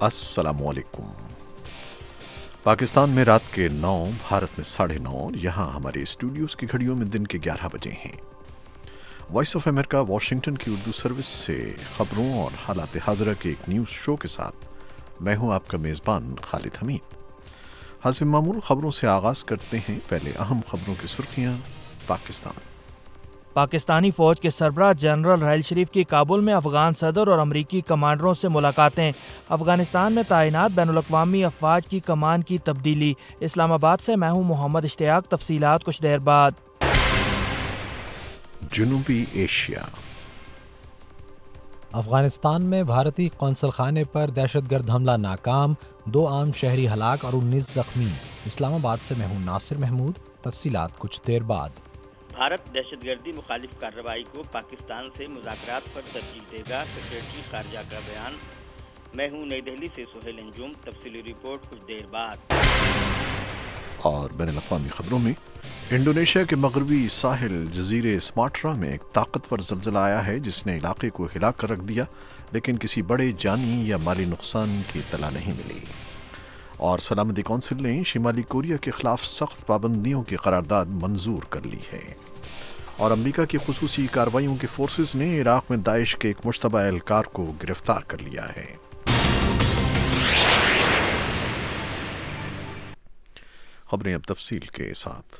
अस्सलामुअलैकुम। पाकिस्तान में रात के 9, भारत में 9:30 और यहाँ हमारे स्टूडियोज़ की घड़ियों में दिन के 11 बजे हैं। वॉइस ऑफ अमेरिका वाशिंगटन की उर्दू सर्विस से खबरों और हालात हाज़िरा के एक न्यूज़ शो के साथ मैं हूँ आपका मेज़बान खालिद हमीद। हस्ब मामूल खबरों से आगाज़ करते हैं। पहले अहम खबरों की सुर्खियाँ। पाकिस्तानी फौज के सरबराह जनरल राहिल शरीफ की काबुल में अफगान सदर और अमरीकी कमांडरों से मुलाकातें। अफगानिस्तान में तैनात बैनुल-अक़वामी अफवाज की कमान की तब्दीली। इस्लामाबाद से मैं हूँ मोहम्मद इश्तियाक। तफसीलात कुछ देर बाद। जनूबी एशिया। अफगानिस्तान में भारतीय कौंसल खाने पर दहशतगर्द हमला नाकाम, 2 आम शहरी हलाक और 19 जख्मी। इस्लामाबाद से मैं हूँ नासिर महमूद। तफसीलात कुछ देर बाद। भारत दहशतगर्दी मुखालिफ कार्रवाई को पाकिस्तान से मुज़ाकरात पर तरजीह देगा, सेक्रेटरी खारजा का बयान। मैं हूँ नई दिल्ली से सुहेल अंजुम। तफसीली रिपोर्ट कुछ देर बाद। और बैनुल-अक़वामी खबरों में इंडोनेशिया के मगरबी साहिल जजीरे सुमात्रा में एक ताकतवर ज़लज़ला आया है जिसने इलाके को हिला कर रख दिया, लेकिन किसी बड़े जानी या माली नुकसान की इत्तला नहीं मिली। और सलामती कौंसिल ने शिमाली कोरिया के खिलाफ सख्त पाबंदियों की करारदाद मंजूर कर ली है। और अमेरिका की खुसूसी कार्रवाइयों की फोर्सेस ने इराक में दाइश के एक मुश्तबा एहलकार को गिरफ्तार कर लिया है। खबरें अब तफसील के साथ।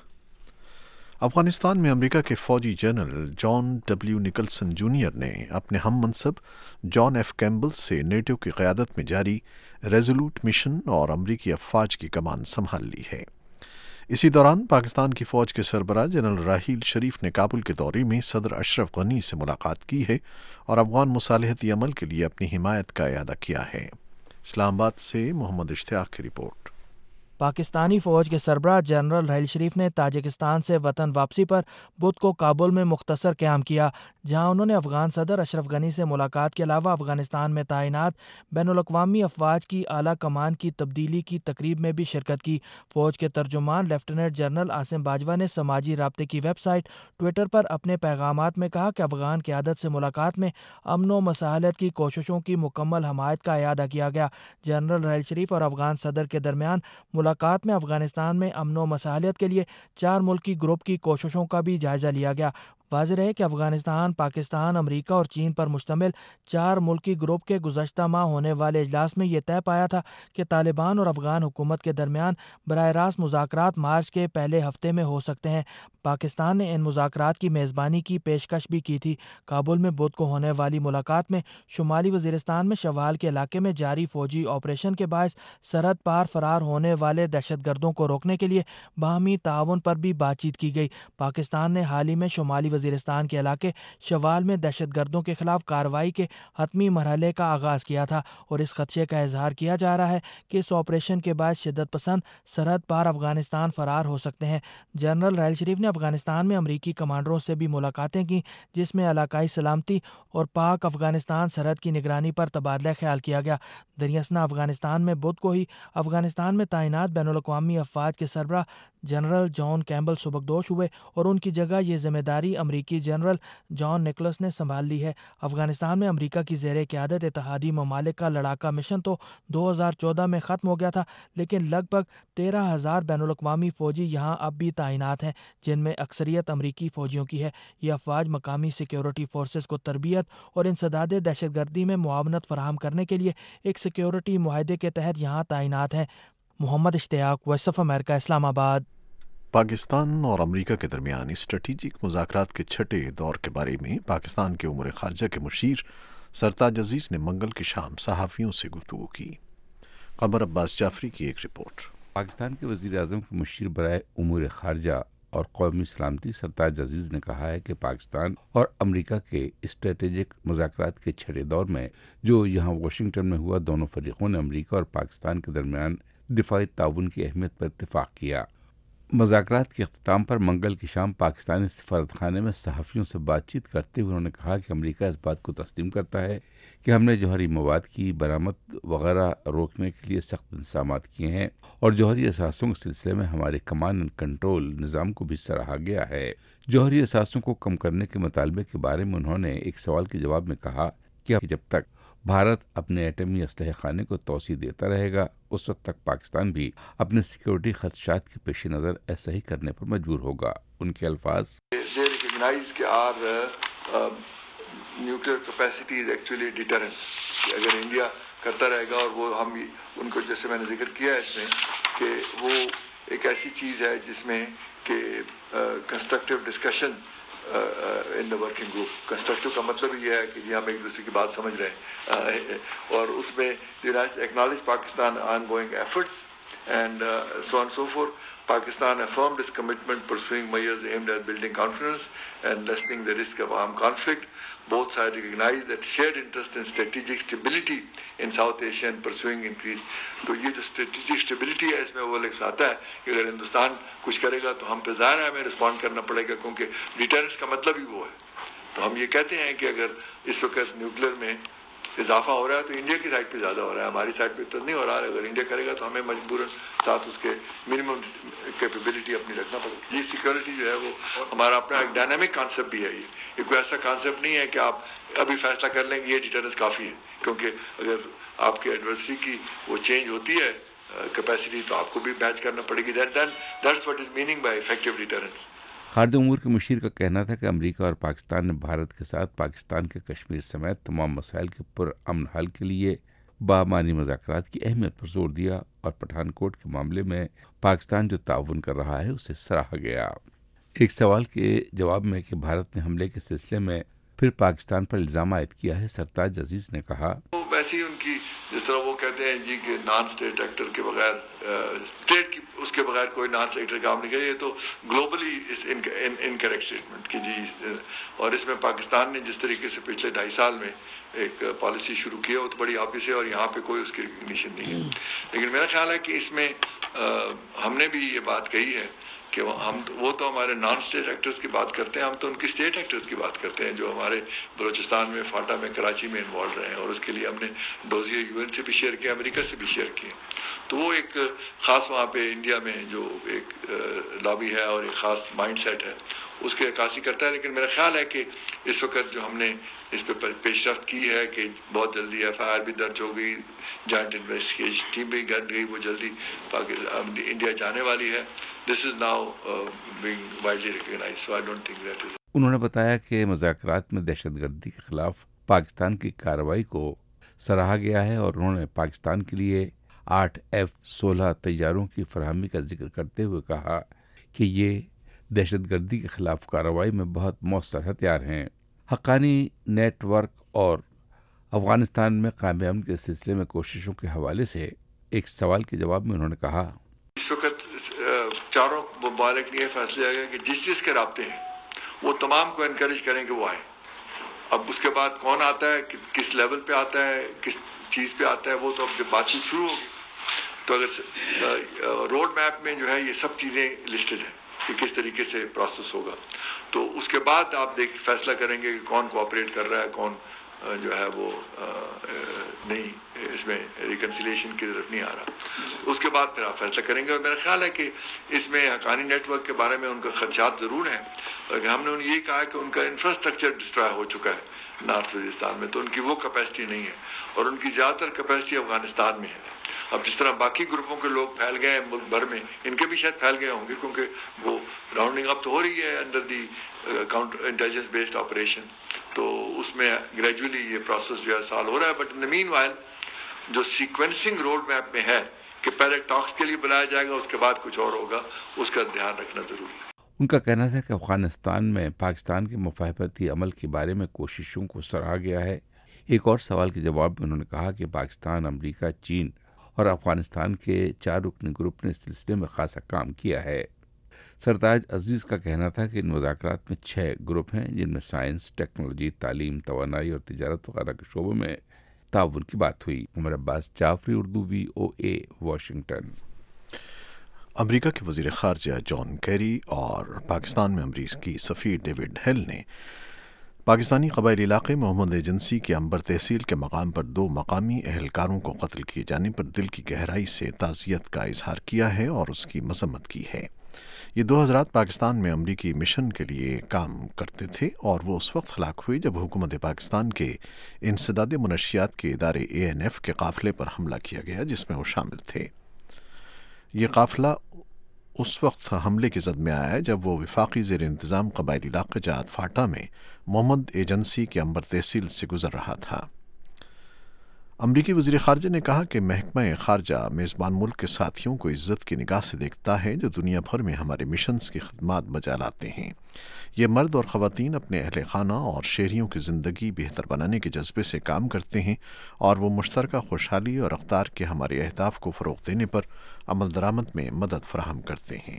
अफगानिस्तान में अमेरिका के फौजी general John W Nicholson junior ने अपने हम मनसब जॉन एफ कैम्बल से नेटो की क़यादत में जारी रेजोल्यूट मिशन और अमरीकी अफवाज की कमान संभाल ली है। इसी दौरान पाकिस्तान की फ़ौज के सरबराह जनरल राहील शरीफ ने काबुल के दौरे में सदर अशरफ गनी से मुलाकात की है और अफगान मुसालहती अमल के लिए अपनी हिमायत का इयादा किया है। इस्लामाबाद से मोहम्मद इश्तियाक की रिपोर्ट। पाकिस्तानी फौज के सरबराह जनरल राहिल शरीफ ने ताजिकिस्तान से वतन वापसी पर बुध को काबुल में मुख्तसर क़याम किया, जहां उन्होंने अफगान सदर अशरफ गनी से मुलाकात के अलावा अफगानिस्तान में तैनात बैनुल-अक़वामी अफवाज की आला कमान की तब्दीली की तकरीब में भी शिरकत की। फौज के तर्जुमान लेफ्टिनेंट जनरल आसिम बाजवा ने समाजी राब्ते की वेबसाइट ट्विटर पर अपने पैगामात में कहा कि अफगान क़यादत से मुलाकात में अमन व मसाहलत की कोशिशों की मुकम्मल हमायत का इयादा किया गया। जनरल राहिल शरीफ और अफगान सदर के दरमियान मुलाकात में अफगानिस्तान में अमन व मसाहलत के लिए 4 मुल्की ग्रुप की कोशिशों का भी जायजा लिया गया। वाज़ेह है कि अफगानिस्तान, पाकिस्तान, अमेरिका और चीन पर मुश्तमिल 4 मुल्की ग्रुप के गुज़श्ता माह होने वाले इजलास में यह तय पाया था कि तालिबान और अफगान हुकूमत के दरमियान बराह रास्त मुज़ाकरात मार्च के पहले हफ्ते में हो सकते हैं। पाकिस्तान ने इन मुज़ाकरात की मेज़बानी की पेशकश भी की थी। काबुल में बुध को होने वाली मुलाकात में शुमाली वज़ीरिस्तान में शवाल के इलाके में जारी फौजी ऑपरेशन के बायस सरहद पार फरार होने वाले दहशतगर्दों को रोकने के लिए बाहमी ताउन पर भी बातचीत की गई। पाकिस्तान ने हाल ही में शुमाली वज़ीरिस्तान के इलाके शवाल में दहशतगर्दों के खिलाफ कार्रवाई के हतमी मरहले का आगाज़ किया था और इस खदशे का इजहार किया जा रहा है कि इस ऑपरेशन के बाद शिद्दत पसंद सरहद पार अफगानिस्तान फरार हो सकते हैं। जनरल राहिल शरीफ ने अफगानिस्तान में अमरीकी कमांडरों से भी मुलाकातें की, जिसमें इलाकाई सलामती और पाक अफगानिस्तान सरहद की निगरानी पर तबादला ख्याल किया गया। दरियासना अफगानिस्तान में बुध को ही अफगानिस्तान में तैनात बैनुल-अक़वामी अफवाज के सरबराह जनरल जॉन कैम्बल सुबकदोश हुए और उनकी जगह ये जिम्मेदारी अमरीकी जनरल जॉन निकोलस ने संभाल ली है। अफगानिस्तान में अमरीका की ज़ेरे क़यादत इत्तेहादी ममालिक का लड़ाका मिशन तो 2014 में ख़त्म हो गया था, लेकिन लगभग 13,000 बैनुल-अक़वामी फ़ौजी यहाँ अब भी तैनात हैं, जिनमें अक्सरियत अमरीकी फ़ौजियों की है। ये अफवाज मकामी सिक्योरिटी फोर्सेस को तरबियत और इंसदाद दहशतगर्दी में मुआवनत फराहम करने के लिए एक सिक्योरिटी मुआहदे के तहत यहाँ तैनात हैं। Mohammad Ishtiaq, voice of America, Islamabad. Pakistan और अमेरिका के दरमियान स्ट्रेटेजिक मुज़ाकरात के छठे दौर के बारे में पाकिस्तान के उमूर ख़ारजा के मुशीर सरताज अजीज़ ने मंगल की शाम सहाफ़ियों से गुफ्तगू की। क़मर अब्बास जाफरी की एक रिपोर्ट। पाकिस्तान के वज़ीर आज़म के मुशीर बराए उमूर ख़ारजा और कौमी सलामती सरताज अजीज़ ने कहा है कि पाकिस्तान और अमेरिका के स्ट्रेटेजिक मुज़ाकरात के छठे दौर में जो यहाँ वाशिंगटन में हुआ, दोनों फरीक़ों ने अमेरिका और पाकिस्तान के दरमियान दिफाई ताउन की अहमियत पर इत्तेफाक किया। मुज़ाकरात के अख्ताम पर मंगल की शाम पाकिस्तानी सफारतखाने में सहाफ़ियों से बातचीत करते हुए उन्होंने कहा कि अमेरिका इस बात को तस्लीम करता है कि हमने जौहरी मवाद की बरामद वगैरह रोकने के लिए सख्त इंतजाम किए हैं और जौहरी असासों के सिलसिले में हमारे कमांड एंड कंट्रोल निज़ाम को भी सराहा गया है। जौहरी असासों को कम करने के मुतालबे के बारे में उन्होंने एक सवाल के जवाब में कहा कि जब तक بھارت اپنے ایٹمی اسلحہ خانے کو توسیع دیتا رہے گا، اس وقت تک پاکستان بھی اپنے سیکورٹی خدشات کے پیش نظر ایسا ہی کرنے پر مجبور ہوگا۔ ان کے الفاظ، They recognize کہ our nuclear capacity is actually a deterrence. کہ اگر انڈیا کرتا رہے گا، اور وہ ہم ان کو جیسے میں نے ذکر کیا ہے اس میں کہ وہ ایک ایسی چیز ہے جس میں کہ constructive discussion in the working group, constructive کا مطلب یہ ہے کہ جی ہم ایک دوسرے کی بات سمجھ رہے ہیں، اور اس میں acknowledge Pakistan on going efforts and so on and so forth. Pakistan affirmed its commitment pursuing measures aimed at building confidence and lessening the risk of armed conflict. Both sides recognize that shared interest in strategic stability in South Asia and pursuing increase. تو یہ جو strategic stability ہے اس میں وہ لکھ آتا ہے کہ اگر ہندوستان کچھ کرے گا تو ہم پہ ظاہر ہے ہمیں رسپونڈ کرنا پڑے گا، کیونکہ ڈیٹرنس کا مطلب ہی وہ ہے۔ تو ہم یہ کہتے ہیں کہ اگر اس وقت نیوکلیر میں اضافہ ہو رہا ہے تو انڈیا کی سائڈ پہ زیادہ ہو رہا ہے، ہماری سائڈ پہ تو نہیں ہو رہا ہے۔ اگر انڈیا کرے گا تو ہمیں مجبوراً ساتھ اس کے منیمم کیپیبلٹی اپنی رکھنا پڑے گی۔ یہ سیکورٹی جو ہے وہ ہمارا اپنا ایک ڈائنامک کانسیپٹ بھی ہے، یہ کوئی ایسا کانسیپٹ نہیں ہے کہ آپ ابھی فیصلہ کر لیں کہ یہ ڈیٹرنس کافی ہے، کیونکہ اگر آپ کے ایڈورسری کی وہ چینج ہوتی ہے کیپیسٹی تو آپ کو بھی میچ کرنا پڑے گی۔ That's what is meaning by effective deterrence. خارجہ امور کے مشیر کا کہنا تھا کہ امریکہ اور پاکستان نے بھارت کے ساتھ پاکستان کے کشمیر سمیت تمام مسائل کے پرامن حل کے لیے بامعنی مذاکرات کی اہمیت پر زور دیا، اور پٹھان کوٹ کے معاملے میں پاکستان جو تعاون کر رہا ہے اسے سراہا گیا۔ ایک سوال کے جواب میں کہ بھارت نے حملے کے سلسلے میں پھر پاکستان پر الزام عائد کیا ہے، سرتاج عزیز نے کہا، ویسے ہی ان کی جس طرح وہ کہتے ہیں جی کہ نان اسٹیٹ ایکٹر کے بغیر اسٹیٹ کی اس کے بغیر کوئی نان اسٹیٹ ایکٹر کام نہیں کرے، یہ تو گلوبلی انکریکٹ اسٹیٹمنٹ کہ جی، اور اس میں پاکستان نے جس طریقے سے پچھلے 2.5 سال میں ایک پالیسی شروع کی ہے وہ تو بڑی آبویس ہے، اور یہاں پہ کوئی اس کی ریکگنیشن نہیں ہے۔ لیکن میرا خیال ہے کہ اس میں ہم نے بھی یہ بات کہی ہے کہ وہ تو ہمارے نان اسٹیٹ ایکٹرز کی بات کرتے ہیں، ہم تو ان کی اسٹیٹ ایکٹرز کی بات کرتے ہیں جو ہمارے بلوچستان میں، فاٹا میں، کراچی میں انوالو رہے ہیں، اور اس کے لیے ہم نے ڈوزیے UN سے بھی شیئر کیا، امریکہ سے بھی شیئر کیے۔ تو وہ ایک خاص وہاں پہ انڈیا میں جو ایک لابی ہے اور ایک خاص مائنڈ سیٹ ہے اس کی عکاسی کرتا ہے۔ لیکن میرا خیال ہے کہ اس وقت جو ہم نے اس پہ پیش رفت کی ہے کہ بہت جلدی FIR بھی درج ہو گئی، جوائنٹ انویسٹیگیشن ٹیم بھی گئی، وہ جلدی انڈیا جانے والی ہے۔ This is now being widely recognized, so I don't think that is. انہوں نے بتایا کہ مذاکرات میں دہشت گردی کے خلاف پاکستان کی کارروائی کو سراہا گیا ہے، اور انہوں نے پاکستان کے لیے 8 F-16 طیاروں کی فراہمی کا ذکر کرتے ہوئے کہا کہ یہ دہشت گردی کے خلاف کارروائی میں بہت مؤثر ہتھیار ہیں۔ حقانی نیٹ ورک اور افغانستان میں قیام امن کے سلسلے میں کوششوں کے حوالے سے ایک سوال کے جواب میں انہوں نے کہا، اس وقت چاروں ممالک نے یہ فیصلہ کیا کہ جس کے رابطے ہیں وہ تمام کو انکریج کریں کہ وہ آئیں۔ اب اس کے بعد کون آتا ہے، کس لیول پہ آتا ہے، کس چیز پہ آتا ہے، وہ تو اب جب بات چیت شروع ہوگی تو اگر روڈ میپ میں جو ہے یہ سب چیزیں لسٹڈ ہیں کہ کس طریقے سے پروسیس ہوگا، تو اس کے بعد آپ فیصلہ کریں گے کہ کون کوآپریٹ کر رہا ہے، کون جو ہے وہ نہیں، اس میں ریکنسیلیشن کی طرف نہیں آ رہا۔ اس کے بعد پھر آپ فیصلہ کریں گے۔ اور میرا خیال ہے کہ اس میں حقانی نیٹ ورک کے بارے میں ان کا خدشات ضرور ہیں، لیکن ہم نے یہی کہا کہ ان کا انفراسٹرکچر ڈسٹرائے ہو چکا ہے نارتھ وزیرستان میں، تو ان کی وہ کیپیسٹی نہیں ہے، اور ان کی زیادہ تر کیپیسٹی افغانستان میں ہے۔ اب جس طرح باقی گروپوں کے لوگ پھیل گئے ہیں ملک بھر میں، ان کے بھی شاید پھیل گئے ہوں گے، کیونکہ وہ راؤنڈنگ اپ تو ہو رہی ہے under the counter intelligence based operation, تو اس میں گریجولی یہ پروسیس جو ہے سال ہو رہا ہے۔ But in the meanwhile جو سیکوینسنگ روڈ میپ میں ہے کہ پہلے ٹاکس کے لیے بلایا جائے گا، اس کے بعد کچھ اور ہوگا، اس کا دھیان رکھنا ضروری ہے۔ ان کا کہنا تھا کہ افغانستان میں پاکستان کے مفاہمتی عمل کے بارے میں کوششوں کو سراہا گیا ہے۔ ایک اور سوال کے جواب میں انہوں نے کہا کہ پاکستان، امریکہ، چین اور افغانستان کے 4 رکنی گروپ نے اس سلسلے میں خاصا کام کیا ہے۔ سرتاج عزیز کا کہنا تھا کہ ان مذاکرات میں 6 گروپ ہیں، جن میں سائنس، ٹیکنالوجی، تعلیم، توانائی اور تجارت وغیرہ کے شعبوں میں تعاون کی بات ہوئی۔ Umar Abbas Jafri, Urdu VOA، Washington. America کے وزیر خارجہ جان کیری اور پاکستان میں امریکی سفیر ڈیوڈ ہیل نے پاکستانی قبائلی علاقے محمد ایجنسی کے عنبر تحصیل کے مقام پر 2 مقامی اہلکاروں کو قتل کیے جانے پر دل کی گہرائی سے تعزیت کا اظہار کیا ہے اور اس کی مذمت کی ہے۔ یہ دو حضرات پاکستان میں امریکی مشن کے لیے کام کرتے تھے اور وہ اس وقت ہلاک ہوئے جب حکومت پاکستان کے انسداد منشیات کے ادارے ANF کے قافلے پر حملہ کیا گیا جس میں وہ شامل تھے۔ یہ قافلہ اس وقت حملے کی زد میں آیا جب وہ وفاقی زیر انتظام قبائلی علاقہ جات فاٹا میں محمد ایجنسی کے عنبر تحصیل سے گزر رہا تھا۔ امریکی وزیر خارجہ نے کہا کہ محکمہ خارجہ میزبان ملک کے ساتھیوں کو عزت کی نگاہ سے دیکھتا ہے جو دنیا بھر میں ہمارے مشنز کی خدمات بجا لاتے ہیں۔ یہ مرد اور خواتین اپنے اہل خانہ اور شہریوں کی زندگی بہتر بنانے کے جذبے سے کام کرتے ہیں اور وہ مشترکہ خوشحالی اور اقدار کے ہمارے اہداف کو فروغ دینے پر عمل درآمد میں مدد فراہم کرتے ہیں۔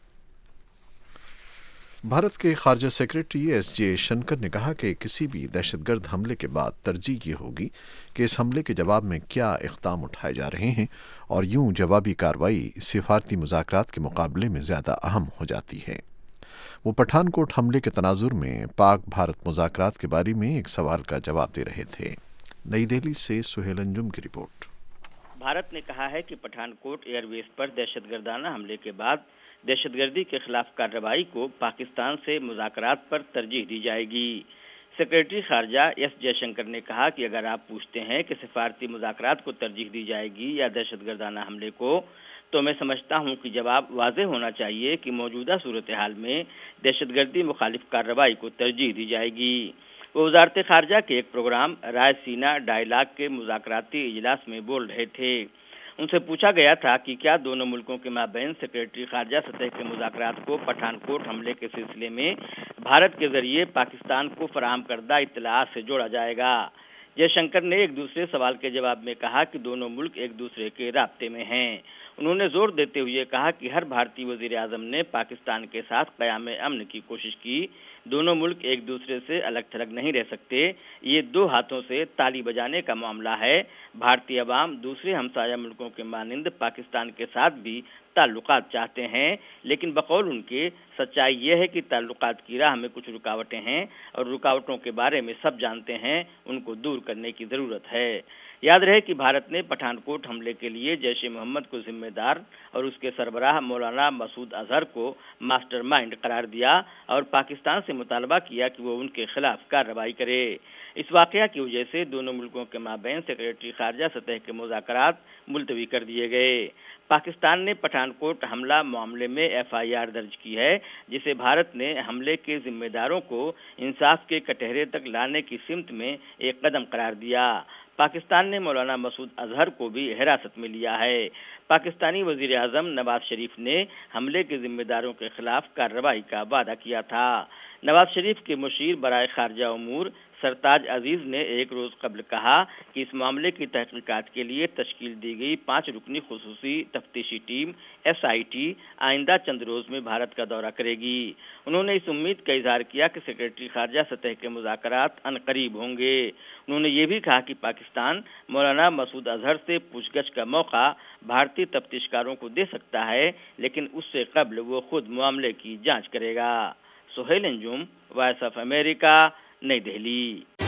بھارت کے خارجہ سیکریٹری SJ شنکر نے کہا کہ کسی بھی دہشت گرد حملے کے بعد ترجیح یہ ہوگی کہ اس حملے کے جواب میں کیا اقدام اٹھائے جا رہے ہیں اور یوں جوابی کارروائی سفارتی مذاکرات کے مقابلے میں زیادہ اہم ہو جاتی ہے۔ وہ پٹھان کوٹ حملے کے تناظر میں پاک بھارت مذاکرات کے بارے میں ایک سوال کا جواب دے رہے تھے۔ نئی دہلی سے سہیل انجم کی رپورٹ۔ بھارت نے کہا ہے کہ پٹھان کوٹ ایئر بیس پر دہشت گردانہ حملے کے بعد دہشت گردی کے خلاف کارروائی کو پاکستان سے مذاکرات پر ترجیح دی جائے گی۔ سیکریٹری خارجہ SJ شنکر نے کہا کہ اگر آپ پوچھتے ہیں کہ سفارتی مذاکرات کو ترجیح دی جائے گی یا دہشت گردانہ حملے کو، تو میں سمجھتا ہوں کہ جواب واضح ہونا چاہیے کہ موجودہ صورتحال میں دہشت گردی مخالف کارروائی کو ترجیح دی جائے گی۔ وہ وزارت خارجہ کے ایک پروگرام رائے سینا ڈائیلاگ کے مذاکراتی اجلاس میں بول رہے تھے۔ ان سے پوچھا گیا تھا کہ کیا دونوں ملکوں کے مابین سیکریٹری خارجہ سطح کے مذاکرات کو پٹھان کوٹ حملے کے سلسلے میں بھارت کے ذریعے پاکستان کو فراہم کردہ اطلاعات سے جوڑا جائے گا۔ جے شنکر نے ایک دوسرے سوال کے جواب میں کہا کہ دونوں ملک ایک دوسرے کے رابطے میں ہیں۔ انہوں نے زور دیتے ہوئے کہا کہ ہر بھارتی وزیر اعظم نے پاکستان کے ساتھ قیام امن کی کوشش کی۔ دونوں ملک ایک دوسرے سے الگ تھلگ نہیں رہ سکتے، یہ دو ہاتھوں سے تالی بجانے کا معاملہ ہے۔ بھارتی عوام دوسرے ہمسایہ ملکوں کے مانند پاکستان کے ساتھ بھی تعلقات چاہتے ہیں، لیکن بقول ان کے سچائی یہ ہے کہ تعلقات کی راہ میں کچھ رکاوٹیں ہیں اور رکاوٹوں کے بارے میں سب جانتے ہیں، ان کو دور کرنے کی ضرورت ہے۔ یاد رہے کہ بھارت نے پٹھان کوٹ حملے کے لیے جیش محمد کو ذمہ دار اور اس کے سربراہ مولانا مسعود اظہر کو ماسٹر مائنڈ قرار دیا اور پاکستان سے مطالبہ کیا کہ وہ ان کے خلاف کارروائی کرے۔ اس واقعہ کی وجہ سے دونوں ملکوں کے مابین سیکریٹری خارجہ سطح کے مذاکرات ملتوی کر دیے گئے۔ پاکستان نے پٹھان کوٹ حملہ معاملے میں FIR درج کی ہے، جسے بھارت نے حملے کے ذمہ داروں کو انصاف کے کٹہرے تک لانے کی سمت میں ایک قدم قرار دیا۔ پاکستان نے مولانا مسعود اظہر کو بھی حراست میں لیا ہے۔ پاکستانی وزیر اعظم نواز شریف نے حملے کے ذمہ داروں کے خلاف کارروائی کا وعدہ کیا تھا۔ نواز شریف کے مشیر برائے خارجہ امور سرتاج عزیز نے ایک روز قبل کہا کہ اس معاملے کی تحقیقات کے لیے تشکیل دی گئی 5 رکنی خصوصی تفتیشی ٹیم SIT آئندہ چند روز میں بھارت کا دورہ کرے گی۔ انہوں نے اس امید کا اظہار کیا کہ سیکریٹری خارجہ سطح کے مذاکرات عنقریب ہوں گے۔ انہوں نے یہ بھی کہا کہ پاکستان مولانا مسعود اظہر سے پوچھ گچھ کا موقع بھارتی تفتیشکاروں کو دے سکتا ہے، لیکن اس سے قبل وہ خود معاملے کی جانچ کرے گا۔ Suhail Anjum, voice of America, نئی دہلی۔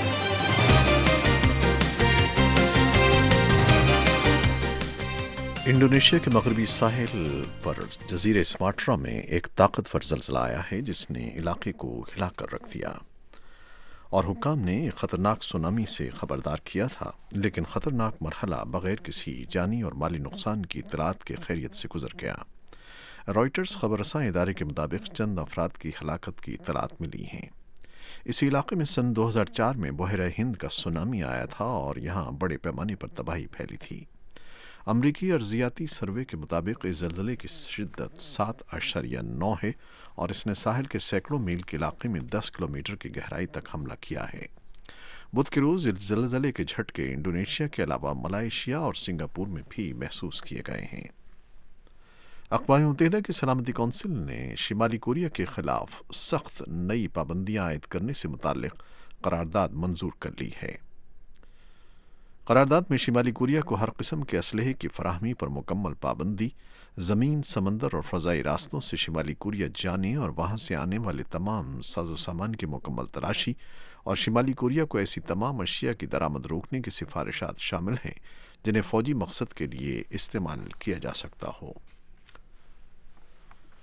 انڈونیشیا کے مغربی ساحل پر جزیرے سماٹرا میں ایک طاقتور زلزلہ آیا ہے جس نے علاقے کو ہلا کر رکھ دیا اور حکام نے ایک خطرناک سونامی سے خبردار کیا تھا، لیکن خطرناک مرحلہ بغیر کسی جانی اور مالی نقصان کی اطلاعات کے خیریت سے گزر گیا۔ رائٹرز خبر رساں ادارے کے مطابق چند افراد کی ہلاکت کی اطلاعات ملی ہیں۔ اسی علاقے میں سن 2004 میں بحیرہ ہند کا سونامی آیا تھا اور یہاں بڑے پیمانے پر تباہی پھیلی تھی۔ امریکی ارضیاتی سروے کے مطابق اس زلزلے کی شدت 7.9 ہے اور اس نے ساحل کے سینکڑوں میل کے علاقے میں 10 کلومیٹر کی گہرائی تک حملہ کیا ہے۔ بدھ کے روز اس زلزلے کے جھٹکے انڈونیشیا کے علاوہ ملائیشیا اور سنگاپور میں بھی محسوس کیے گئے ہیں۔ اقوام متحدہ کی سلامتی کونسل نے شمالی کوریا کے خلاف سخت نئی پابندیاں عائد کرنے سے متعلق قرارداد منظور کر لی ہے۔ قرارداد میں شمالی کوریا کو ہر قسم کے اسلحے کی فراہمی پر مکمل پابندی، زمین، سمندر اور فضائی راستوں سے شمالی کوریا جانے اور وہاں سے آنے والے تمام ساز و سامان کی مکمل تلاشی اور شمالی کوریا کو ایسی تمام اشیاء کی درآمد روکنے کی سفارشات شامل ہیں جنہیں فوجی مقصد کے لیے استعمال کیا جا سکتا ہو۔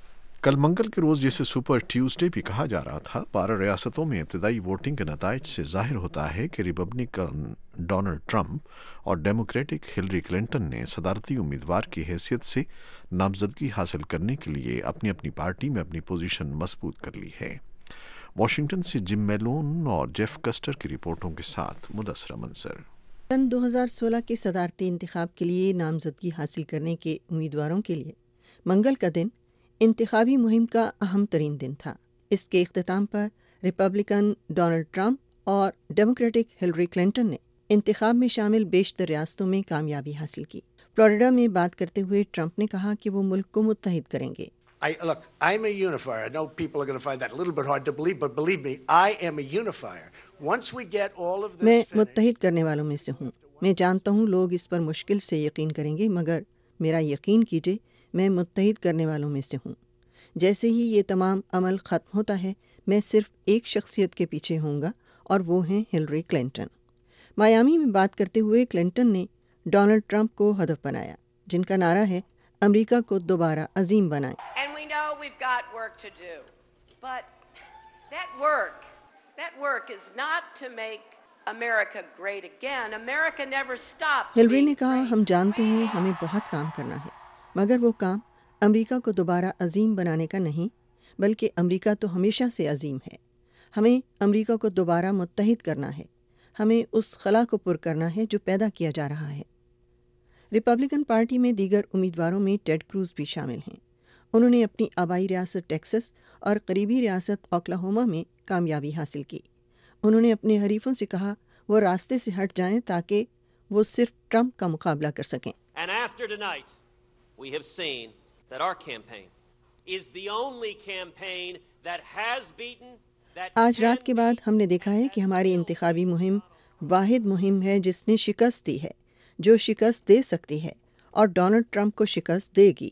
کل منگل کے روز جسے سپر ٹیوزڈے بھی کہا جا رہا تھا، 12 ریاستوں میں ابتدائی ووٹنگ کے نتائج سے ظاہر ہوتا ہے کہ ریپبلکن ڈونلڈ ٹرمپ اور ڈیموکریٹک ہلری کلنٹن نے صدارتی امیدوار کی حیثیت سے نامزدگی حاصل کرنے کے لیے اپنی اپنی پارٹی میں اپنی پوزیشن مضبوط کر لی ہے۔ واشنگٹن سے جم میلون اور جیف کسٹر کی رپورٹوں کے ساتھ مدثرہ منصر۔ سن 2016 کے صدارتی انتخاب کے لیے نامزدگی حاصل کرنے کے امیدواروں کے لیے منگل کا دن انتخابی مہم کا اہم ترین دن تھا۔ اس کے اختتام پر ریپبلکن ڈونلڈ ٹرمپ اور ڈیموکریٹک ہلری کلنٹن نے انتخاب میں شامل بیشتر ریاستوں میں کامیابی حاصل کی۔ فلوریڈا میں بات کرتے ہوئے ٹرمپ نے کہا کہ وہ ملک کو متحد کریں گے۔ Look, I'm a unifier. I know people are going to find that a little bit hard to believe, but believe me, I am a unifier. Once we get all of this میں finished, متحد کرنے والوں میں سے ہوں۔ میں جانتا ہوں لوگ اس پر مشکل سے یقین کریں گے، مگر میرا یقین کیجئے میں متحد کرنے والوں میں سے ہوں۔ جیسے ہی یہ تمام عمل ختم ہوتا ہے، میں صرف ایک شخصیت کے پیچھے ہوں گا اور وہ ہیں ہلری کلنٹن۔ میامی میں بات کرتے ہوئے کلنٹن نے ڈونلڈ ٹرمپ کو ہدف بنایا، جن کا نعرہ ہے امریکہ کو دوبارہ عظیم بنائیں۔ And we know we've got work to do. But that work is not to make America great again. America never stopped. Hillary نے کہا ہم جانتے ہیں ہمیں بہت کام کرنا ہے، مگر وہ کام امریکہ کو دوبارہ عظیم بنانے کا نہیں، بلکہ امریکہ تو ہمیشہ سے عظیم ہے۔ ہمیں امریکہ کو دوبارہ متحد کرنا ہے، ہمیں اس خلا کو پر کرنا ہے جو پیدا کیا جا رہا ہے۔ ریپبلکن پارٹی میں دیگر امیدواروں میں ٹیڈ کروز بھی شامل ہیں۔ انہوں نے اپنی آبائی ریاست ٹیکسس اور قریبی ریاست اوکلاہوما میں کامیابی حاصل کی۔ انہوں نے اپنے حریفوں سے کہا وہ راستے سے ہٹ جائیں تاکہ وہ صرف ٹرمپ کا مقابلہ کر سکیں۔ And after tonight, we have seen that our campaign is the only campaign that has beaten, that آج رات کے بعد ہم نے دیکھا ہے کہ ہماری انتخابی مہم واحد مہم ہے جس نے شکست دی ہے، جو شکست دے سکتی ہے اور ڈونلڈ ٹرمپ کو شکست دے گی۔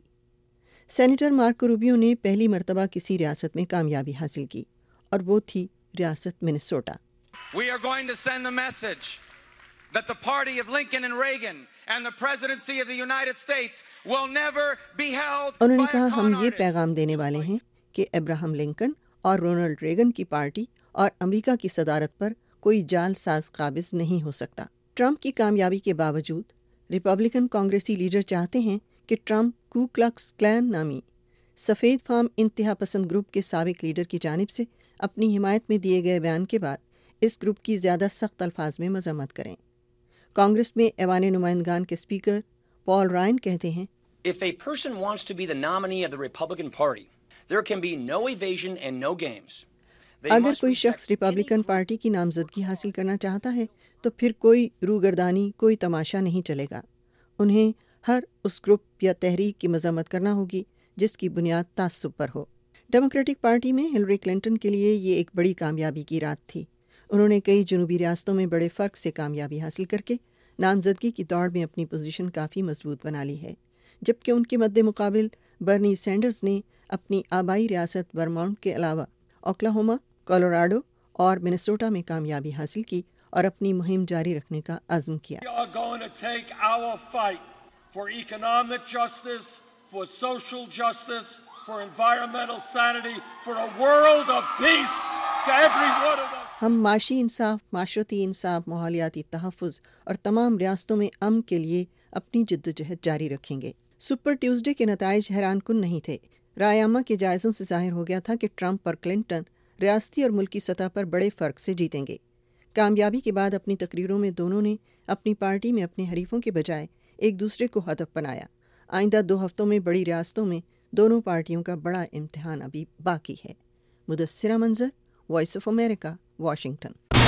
سینیٹر مارکو روبیو نے پہلی مرتبہ کسی ریاست میں کامیابی حاصل کی اور وہ تھی ریاست Minnesota. We are going to send the message that the party of Lincoln and Reagan and the presidency of the United States will never be held by انہوں نے a کہا ہم con یہ artist. پیغام دینے والے ہیں کہ ابراہم لنکن اور رونلڈ ریگن کی پارٹی اور امریکہ کی صدارت پر کوئی جال ساز قابض نہیں ہو سکتا۔ ٹرمپ کی کامیابی کے باوجود ریپبلکن کانگریسی لیڈر چاہتے ہیں کہ ٹرمپ کو کلکس کلان نامی سفید فام انتہا پسند گروپ کے سابق لیڈر کی جانب سے اپنی حمایت میں دیے گئے بیان کے بعد اس گروپ کی زیادہ سخت الفاظ میں مذمت کریں۔ کانگریس میں ایوان نمائندگان کے اسپیکر پال رائن کہتے ہیں If a person wants to be the nominee of the Republican Party, there can be no evasion and no games. اگر کوئی شخص ریپبلکن پارٹی کی نامزدگی حاصل کرنا چاہتا ہے تو پھر کوئی روگردانی، کوئی تماشا نہیں چلے گا۔ انہیں ہر اس گروپ یا تحریک کی مذمت کرنا ہوگی جس کی بنیاد تعصب پر ہو۔ ڈیموکریٹک پارٹی میں ہلری کلنٹن کے لیے یہ ایک بڑی کامیابی کی رات تھی۔ انہوں نے کئی جنوبی ریاستوں میں بڑے فرق سے کامیابی حاصل کر کے نامزدگی کی دوڑ میں اپنی پوزیشن کافی مضبوط بنا لی ہے، جبکہ ان کے مد مقابل برنی سینڈرز نے اپنی آبائی ریاست ورمونٹ کے علاوہ اوکلاہوما، کولوراڈو اور منیسوٹا میں کامیابی حاصل کی اور اپنی مہم جاری رکھنے کا عزم کیا۔ We are going to take our fight for economic justice, for social justice, for environmental sanity, for a world of peace to every one of us. ہم معاشی انصاف، معاشرتی انصاف، ماحولیاتی تحفظ اور تمام ریاستوں میں امن کے لیے اپنی جدوجہد جاری رکھیں گے۔ سپر ٹیوزڈے کے نتائج حیران کن نہیں تھے۔ رائے عامہ کے جائزوں سے ظاہر ہو گیا تھا کہ ٹرمپ اور کلنٹن ریاستی اور ملکی سطح پر بڑے فرق سے جیتیں گے۔ کامیابی کے بعد اپنی تقریروں میں دونوں نے اپنی پارٹی میں اپنے حریفوں کے بجائے ایک دوسرے کو ہدف بنایا۔ آئندہ 2 ہفتوں میں بڑی ریاستوں میں دونوں پارٹیوں کا بڑا امتحان ابھی باقی ہے۔ مدثرہ Manzar, Voice of America, Washington.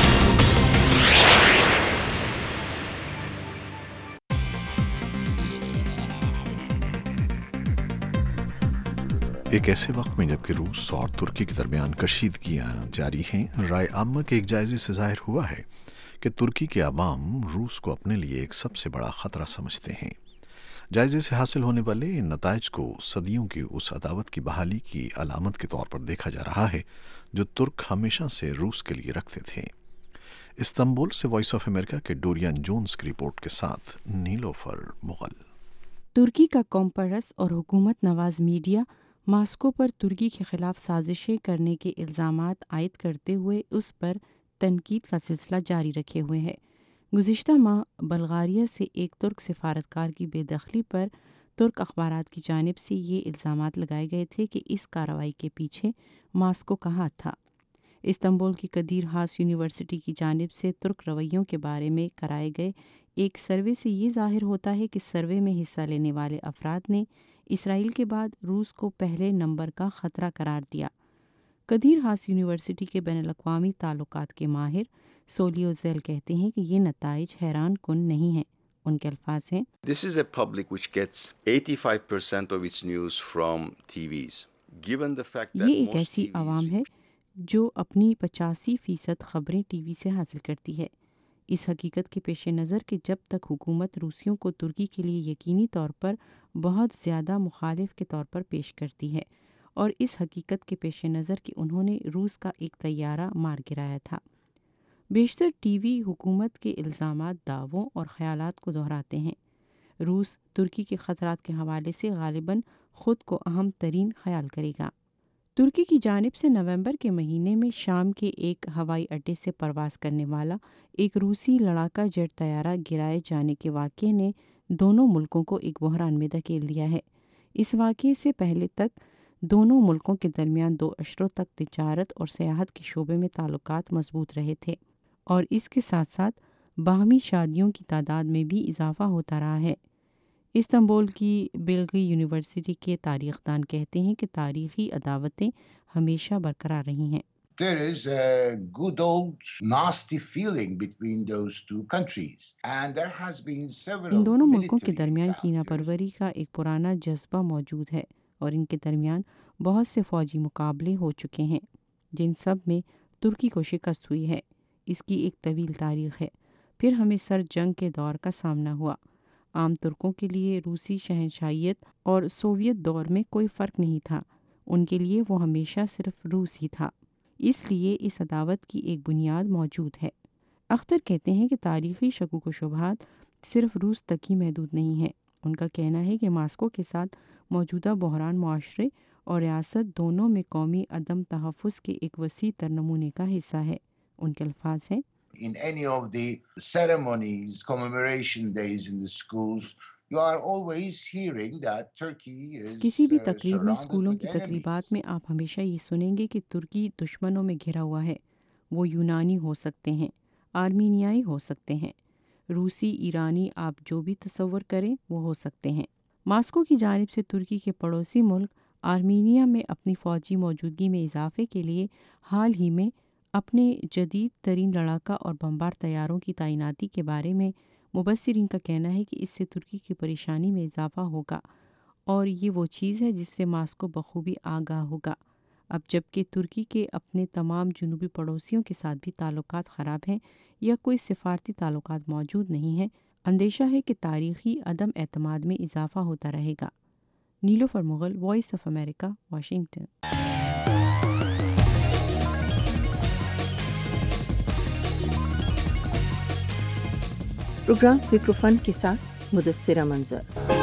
ایک ایسے وقت میں جبکہ روس اور ترکی کے درمیان کشیدگیاں جاری ہیں، رائے عامہ کے ایک جائزے سے ظاہر ہوا ہے کہ ترکی کے عوام روس کو اپنے لیے ایک سب سے بڑا خطرہ سمجھتے ہیں۔ جائزے سے حاصل ہونے والے ان نتائج کو صدیوں کی اس عداوت کی بحالی کی علامت کے طور پر دیکھا جا رہا ہے جو ترک ہمیشہ سے روس کے لیے رکھتے تھے۔ استنبول سے وائس آف امریکہ کے ڈورین جونز کی رپورٹ کے ساتھ نیلوفر مغل۔ ترکی کا قوم پرست اور حکومت نواز میڈیا ماسکو پر ترکی کے خلاف سازشیں کرنے کے الزامات عائد کرتے ہوئے اس پر تنقید کا سلسلہ جاری رکھے ہوئے ہے۔ گزشتہ ماہ بلغاریہ سے ایک ترک سفارتکار کی بے دخلی پر ترک اخبارات کی جانب سے یہ الزامات لگائے گئے تھے کہ اس کارروائی کے پیچھے ماسکو کا ہاتھ تھا۔ استنبول کی قدیر ہاس یونیورسٹی کی جانب سے ترک رویوں کے بارے میں کرائے گئے ایک سروے سے یہ ظاہر ہوتا ہے کہ سروے میں حصہ لینے والے افراد نے اسرائیل کے بعد روس کو پہلے نمبر کا خطرہ قرار دیا۔ قدیر ہاس یونیورسٹی کے بین الاقوامی تعلقات کے ماہر سولیو زیل کہتے ہیں کہ یہ نتائج حیران کن نہیں ہیں۔ ان کے الفاظ ہیں This is a public which gets 85% of its news from TVs. Given the fact that یہ ایک ایسی عوام ہے جو اپنی 85% خبریں ٹی وی سے حاصل کرتی ہے۔ اس حقیقت کے پیش نظر کہ جب تک حکومت روسیوں کو ترکی کے لیے یقینی طور پر بہت زیادہ مخالف کے طور پر پیش کرتی ہے، اور اس حقیقت کے پیش نظر کہ انہوں نے روس کا ایک طیارہ مار گرایا تھا۔ بیشتر ٹی وی حکومت کے الزامات، دعووں اور خیالات کو دہراتے ہیں۔ روس ترکی کے خطرات کے حوالے سے غالباً خود کو اہم ترین خیال کرے گا۔ ترکی کی جانب سے نومبر کے مہینے میں شام کے ایک ہوائی اڈے سے پرواز کرنے والا ایک روسی لڑاکا جیٹ طیارہ گرائے جانے کے واقعے نے دونوں ملکوں کو ایک بحران میں دھکیل دیا ہے۔ اس واقعے سے پہلے تک دونوں ملکوں کے درمیان 2 عشروں تک تجارت اور سیاحت کے شعبے میں تعلقات مضبوط رہے تھے، اور اس کے ساتھ ساتھ باہمی شادیوں کی تعداد میں بھی اضافہ ہوتا رہا ہے۔ استنبول کی بیلگی یونیورسٹی کے تاریخ دان کہتے ہیں کہ تاریخی عداوتیں ہمیشہ برقرار رہی ہیں۔ There is a good old nasty feeling between those two countries, and there has been several ان دونوں ملکوں کے درمیان کینہ پروری کا ایک پرانا جذبہ موجود ہے، اور ان کے درمیان بہت سے فوجی مقابلے ہو چکے ہیں جن سب میں ترکی کو شکست ہوئی ہے۔ اس کی ایک طویل تاریخ ہے۔ پھر ہمیں سر جنگ کے دور کا سامنا ہوا۔ عام ترکوں کے لیے روسی شہنشاہیت اور سوویت دور میں کوئی فرق نہیں تھا، ان کے لیے وہ ہمیشہ صرف روس ہی تھا، اس لیے اس عداوت کی ایک بنیاد موجود ہے۔ اختر کہتے ہیں کہ تاریخی شکوک و شبہات صرف روس تک ہی محدود نہیں ہیں۔ ان کا کہنا ہے کہ ماسکو کے ساتھ موجودہ بحران معاشرے اور ریاست دونوں میں قومی عدم تحفظ کے ایک وسیع تر نمونے کا حصہ ہے۔ ان کے الفاظ ہیں In any of the ceremonies, commemoration days in the schools, you are always hearing that Turkey is کسی بھی تقریب میں، اسکولوں کی surrounded with تقریبات میں آپ ہمیشہ یہ سنیں گے کہ ترکی دشمنوں میں گھرا ہوا ہے۔ وہ یونانی ہو سکتے ہیں، آرمینیائی ہو سکتے ہیں، روسی، ایرانی، آپ جو بھی تصور کریں وہ ہو سکتے ہیں۔ ماسکو کی جانب سے ترکی کے پڑوسی ملک آرمینیا میں اپنی فوجی موجودگی میں اضافے کے لیے حال ہی میں اپنے جدید ترین لڑاکا اور بمبار طیاروں کی تعیناتی کے بارے میں مبصرین کا کہنا ہے کہ اس سے ترکی کی پریشانی میں اضافہ ہوگا، اور یہ وہ چیز ہے جس سے ماسکو بخوبی آگاہ ہوگا۔ اب جبکہ ترکی کے اپنے تمام جنوبی پڑوسیوں کے ساتھ بھی تعلقات خراب ہیں یا کوئی سفارتی تعلقات موجود نہیں ہیں، اندیشہ ہے کہ تاریخی عدم اعتماد میں اضافہ ہوتا رہے گا۔ Nilofar Mughal, voice of America, Washington. Programme فکر و فن کے ساتھ مدثرہ منظر۔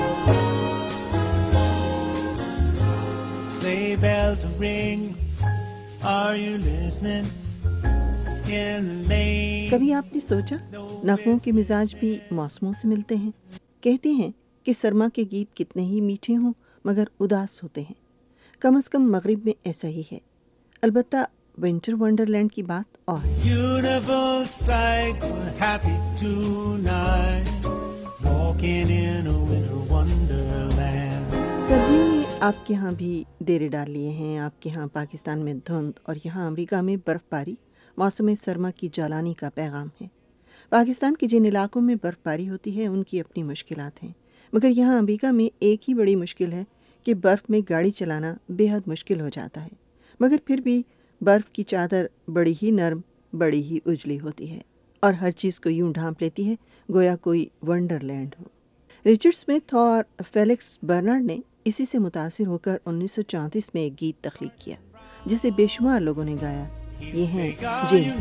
Sleigh bells ring, are you listening? In the lane. کبھی آپ نے سوچا نغموں کے مزاج بھی موسموں سے ملتے ہیں؟ کہتے ہیں کہ سرما کے گیت کتنے ہی میٹھے ہوں مگر اداس ہوتے ہیں۔ کم از کم مغرب میں ایسا ہی ہے، البتہ ونٹر ونڈرلینڈ کی بات اور ہے۔ Beautiful sight, we're happy tonight, walking in a winter wonderland. سردیوں میں آپ کے ہاں بھی ڈیرے ڈال لیے ہیں، آپ کے ہاں پاکستان میں دھند اور یہاں امریکہ میں برف باری موسم سرما کی جولانی کا پیغام ہے۔ پاکستان کے جن علاقوں میں برف باری ہوتی ہے ان کی اپنی مشکلات ہیں، مگر یہاں امریکہ میں ایک ہی بڑی مشکل ہے کہ برف میں گاڑی چلانا بے حد مشکل ہو جاتا ہے، مگر پھر بھی برف کی چادر بڑی ہی نرم، بڑی ہی اجلی ہوتی ہے اور ہر چیز کو یوں ڈھانپ لیتی ہے گویا کوئی ونڈرلینڈ ہو۔ رچرڈ سمتھ اور فیلکس برنارڈ نے اسی سے متاثر ہو کر 1934 میں ایک گیت تخلیق کیا جسے بے شمار لوگوں نے گایا۔ یہ ہیں جیمز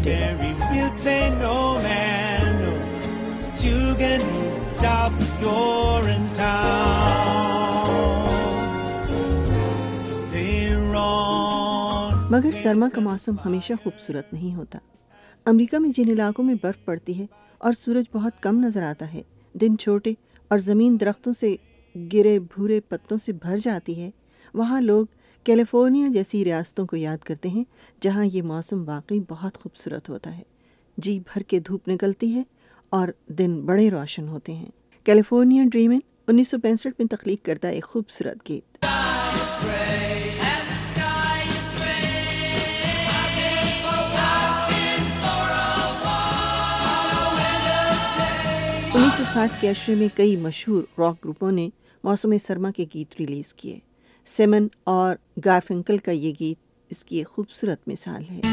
ٹیلر۔ مگر سرما کا موسم ہمیشہ خوبصورت نہیں ہوتا۔ امریکہ میں جن علاقوں میں برف پڑتی ہے اور سورج بہت کم نظر آتا ہے، دن چھوٹے اور زمین درختوں سے گرے بھورے پتوں سے بھر جاتی ہے، وہاں لوگ کیلیفورنیا جیسی ریاستوں کو یاد کرتے ہیں جہاں یہ موسم واقعی بہت خوبصورت ہوتا ہے۔ جی بھر کے دھوپ نکلتی ہے اور دن بڑے روشن ہوتے ہیں۔ کیلیفورنیا ڈریمن 1965 میں تخلیق کردہ ایک خوبصورت گیت۔ 1960 کے عشرے میں کئی مشہور راک گروپوں نے موسم سرما کے گیت ریلیز کیے۔ سیمن اور گارفنکل کا یہ گیت اس کی ایک خوبصورت مثال ہے۔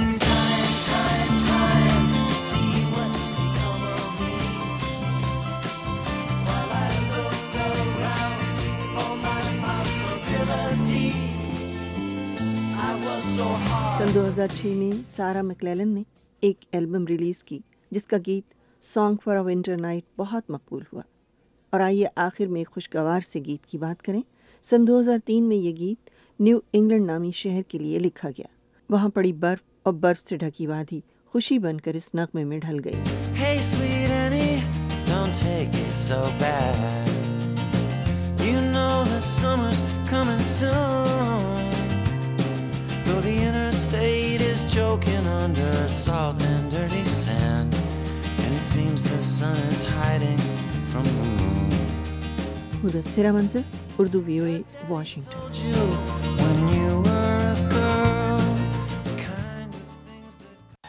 سن 2006 میں سارا میکلیلن نے ایک البم ریلیز کی جس کا گیت song for a winter night بہت مقبول ہوا۔ اور آئیے آخر میں ایک خوشگوار سے گیت کی بات کریں۔ سن 2003 میں یہ گیت نیو انگلینڈ نامی شہر کے لیے لکھا گیا۔ وہاں پڑی برف اور برف سے ڈھکی وادی خوشی بن کر اس نغمے میں ڈھل گئی۔ Hey sweet Annie, don't take it so bad. You know the summer's coming soon. Though the interstate is choking under salt and dirty sand, and it seems the sun is hiding from the moon. Mudassira Manzar, Urdu VOA Washington. When you were a girl, the kind of things that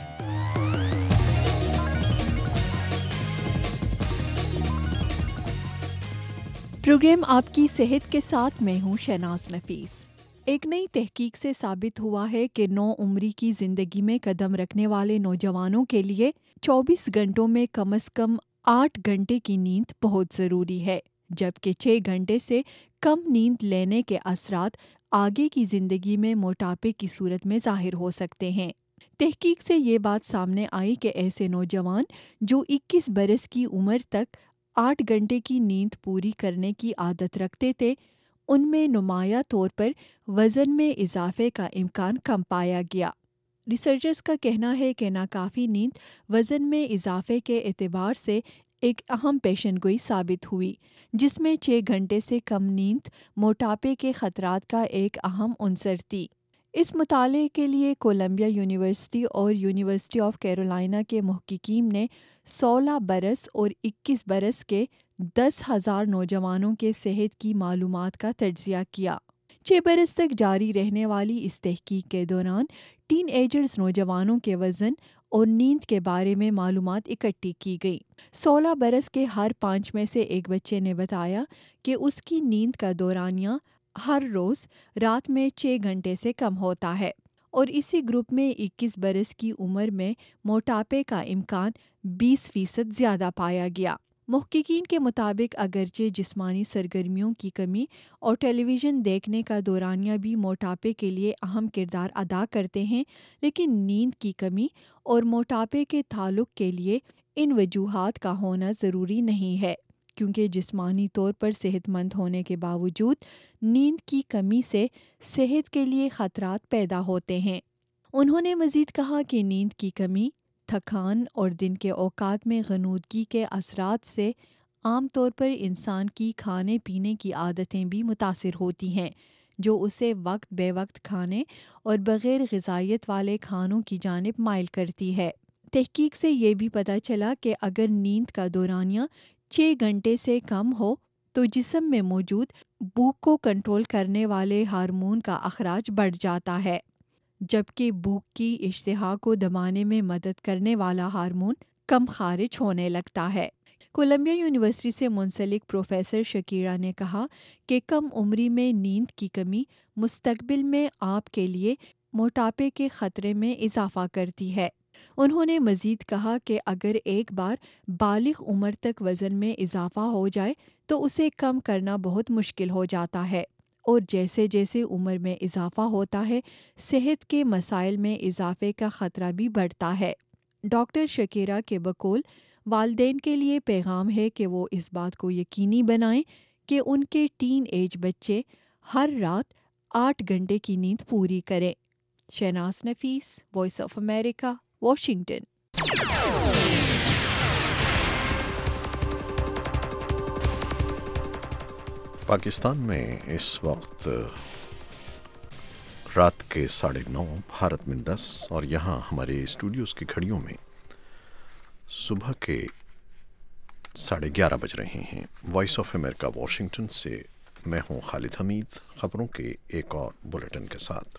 programme آپ کی صحت کے ساتھ میں ہوں شہناز نفیس۔ ایک نئی تحقیق سے ثابت ہوا ہے کہ نو عمری کی زندگی میں قدم رکھنے والے نوجوانوں کے لیے 24 گھنٹوں میں کم از کم 8 گھنٹے کی نیند بہت ضروری ہے، جبکہ 6 گھنٹے سے کم نیند لینے کے اثرات آگے کی زندگی میں موٹاپے کی صورت میں ظاہر ہو سکتے ہیں۔ تحقیق سے یہ بات سامنے آئی کہ ایسے نوجوان جو 21 برس کی عمر تک 8 گھنٹے کی نیند پوری کرنے کی عادت رکھتے تھے، ان میں نمایاں طور پر وزن میں اضافے کا امکان کم پایا گیا۔ ریسرچرز کا کہنا ہے کہ ناکافی نیند وزن میں اضافے کے اعتبار سے ایک اہم پیشن گوئی ثابت ہوئی، جس میں 6 گھنٹے سے کم نیند موٹاپے کے خطرات کا ایک اہم عنصر تھی۔ اس مطالعے کے لیے کولمبیا یونیورسٹی اور یونیورسٹی آف کیرولائنا کے محققین نے 16 برس اور 21 برس کے 10,000 نوجوانوں کے صحت کی معلومات کا تجزیہ کیا۔ 6 برس تک جاری رہنے والی اس تحقیق کے دوران ٹین ایجرز نوجوانوں کے وزن اور نیند کے بارے میں معلومات اکٹھی کی گئی۔ 16 برس کے ہر 5 میں سے ایک بچے نے بتایا کہ اس کی نیند کا دورانیہ ہر روز رات میں 6 گھنٹے سے کم ہوتا ہے، اور اسی گروپ میں 21 برس کی عمر میں موٹاپے کا امکان 20% زیادہ پایا گیا۔ محققین کے مطابق اگرچہ جسمانی سرگرمیوں کی کمی اور ٹیلی ویژن دیکھنے کا دورانیہ بھی موٹاپے کے لیے اہم کردار ادا کرتے ہیں، لیکن نیند کی کمی اور موٹاپے کے تعلق کے لیے ان وجوہات کا ہونا ضروری نہیں ہے، کیونکہ جسمانی طور پر صحت مند ہونے کے باوجود نیند کی کمی سے صحت کے لیے خطرات پیدا ہوتے ہیں۔ انہوں نے مزید کہا کہ نیند کی کمی، تھکان اور دن کے اوقات میں غنودگی کے اثرات سے عام طور پر انسان کی کھانے پینے کی عادتیں بھی متاثر ہوتی ہیں، جو اسے وقت بے وقت کھانے اور بغیر غذائیت والے کھانوں کی جانب مائل کرتی ہے۔ تحقیق سے یہ بھی پتہ چلا کہ اگر نیند کا دورانیہ 6 گھنٹے سے کم ہو تو جسم میں موجود بھوک کو کنٹرول کرنے والے ہارمون کا اخراج بڑھ جاتا ہے، جبکہ بھوک کی اشتہا کو دبانے میں مدد کرنے والا ہارمون کم خارج ہونے لگتا ہے۔ کولمبیا یونیورسٹی سے منسلک پروفیسر شکیرا نے کہا کہ کم عمری میں نیند کی کمی مستقبل میں آپ کے لیے موٹاپے کے خطرے میں اضافہ کرتی ہے۔ انہوں نے مزید کہا کہ اگر ایک بار بالغ عمر تک وزن میں اضافہ ہو جائے تو اسے کم کرنا بہت مشکل ہو جاتا ہے، اور جیسے جیسے عمر میں اضافہ ہوتا ہے، صحت کے مسائل میں اضافے کا خطرہ بھی بڑھتا ہے۔ ڈاکٹر شکیرا کے بقول والدین کے لیے پیغام ہے کہ وہ اس بات کو یقینی بنائیں کہ ان کے ٹین ایج بچے ہر رات 8 گھنٹے کی نیند پوری کریں۔ Shahnaz Nafees, voice of America, Washington. Pakistan में इस वक्त रात के 9:30, भारत में 10 और यहाँ हमारे स्टूडियोज़ की घड़ियों में सुबह के 11:30 बज रहे हैं। वॉइस ऑफ अमेरिका वाशिंगटन से मैं हूँ खालिद हमीद, ख़बरों के एक और बुलेटिन के साथ।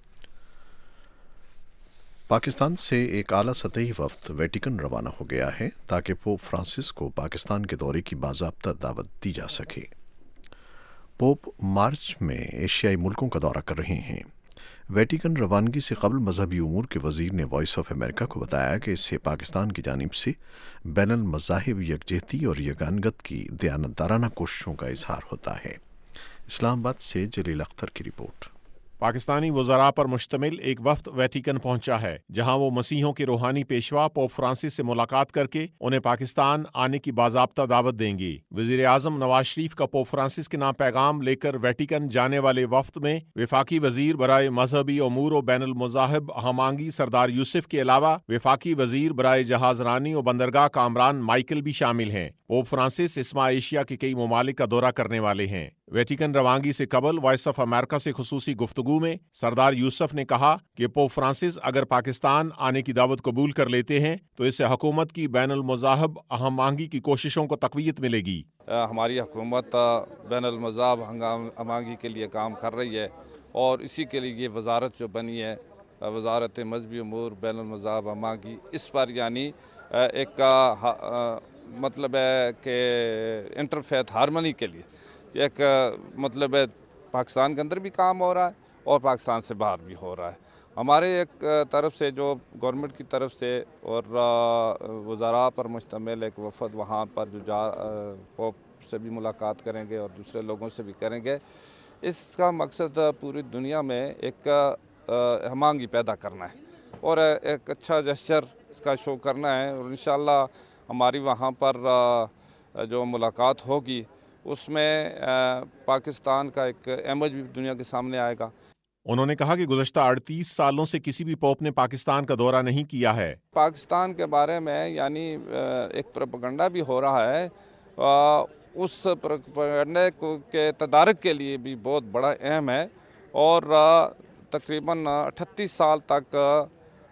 पाकिस्तान से एक आला सतही वफ़द वेटिकन रवाना हो गया है ताकि पोप फ्रांसिस को पाकिस्तान के दौरे की बाज़ाब्ता दावत दी जा सके। पोप मार्च में एशियाई मुल्कों का दौरा कर रहे हैं। वेटिकन रवानगी से कबल मजहबी उमूर के वज़ीर ने वॉइस ऑफ अमेरिका को बताया कि इससे पाकिस्तान की जानिब से बैनुल मज़ाहिब यकजहती और यगानगत की दयानतदाराना कोशिशों का इजहार होता है। इस्लामाबाद से जलील अख्तर की रिपोर्ट। पाकिस्तानी वज़रा पर मुश्तमिल एक वफ़द वेटिकन पहुंचा है, जहां वो मसीहों के रूहानी पेशवा पोप फ्रांसिस से मुलाकात करके उन्हें पाकिस्तान आने की बाज़ाब्ता दावत देंगे। वज़ीर आज़म नवाज शरीफ का पोप फ्रांसिस के नाम पैगाम लेकर वेटिकन जाने वाले वफ़द में वफाकी वज़ीर बराए मजहबी उमूर और बैनुल मज़ाहिब हमांगी सरदार यूसुफ के अलावा वफाकी वज़ीर बराए जहाज़ रानी और बंदरगाह कामरान माइकल भी शामिल हैं। पोप फ्रांसिस इसमा एशिया के कई ममालिक का दौरा करने वाले हैं। वेटिकन रवानगी से कबल वॉइस ऑफ अमेरिका से खुसूसी गुफ्तगू में सरदार यूसुफ ने कहा कि पोप फ्रांसिस अगर पाकिस्तान आने की दावत कबूल कर लेते हैं तो इससे हुकूमत की बैनुल मज़ाहिब हमआहंगी की कोशिशों को तक़वियत मिलेगी। हमारी हुकूमत बैनुल मज़ाहिब हमआहंगी के लिए काम कर रही है और इसी के लिए ये वजारत जो बनी है, वजारत मजहबी उमूर बैनुल मज़ाहिब हमआहंगी, इस पर यानी एक मतलब है कि इंटरफेथ हारमनी के लिए एक मतलब है पाकिस्तान के अंदर भी काम हो रहा है और पाकिस्तान से बाहर भी हो रहा है। हमारे एक तरफ से जो गवर्नमेंट की तरफ से और वज़रा पर मुश्तमिल एक वफ़द वहाँ पर जो पोप से भी मुलाकात करेंगे और दूसरे लोगों से भी करेंगे। इसका मकसद पूरी दुनिया में एक हमआहंगी पैदा करना है और एक अच्छा जेस्चर इसका शो करना है और इंशाअल्लाह हमारी वहाँ पर जो मुलाकात होगी उसमें पाकिस्तान का एक इमेज भी दुनिया के सामने आएगा। उन्होंने कहा कि गुज़श्ता 38 सालों से किसी भी पोप ने पाकिस्तान का दौरा नहीं किया है। पाकिस्तान के बारे में यानी एक प्रोपेगेंडा भी हो रहा है, उस प्रोपेगेंडे के तदारक के लिए भी बहुत बड़ा अहम है और तकरीबन 38 साल तक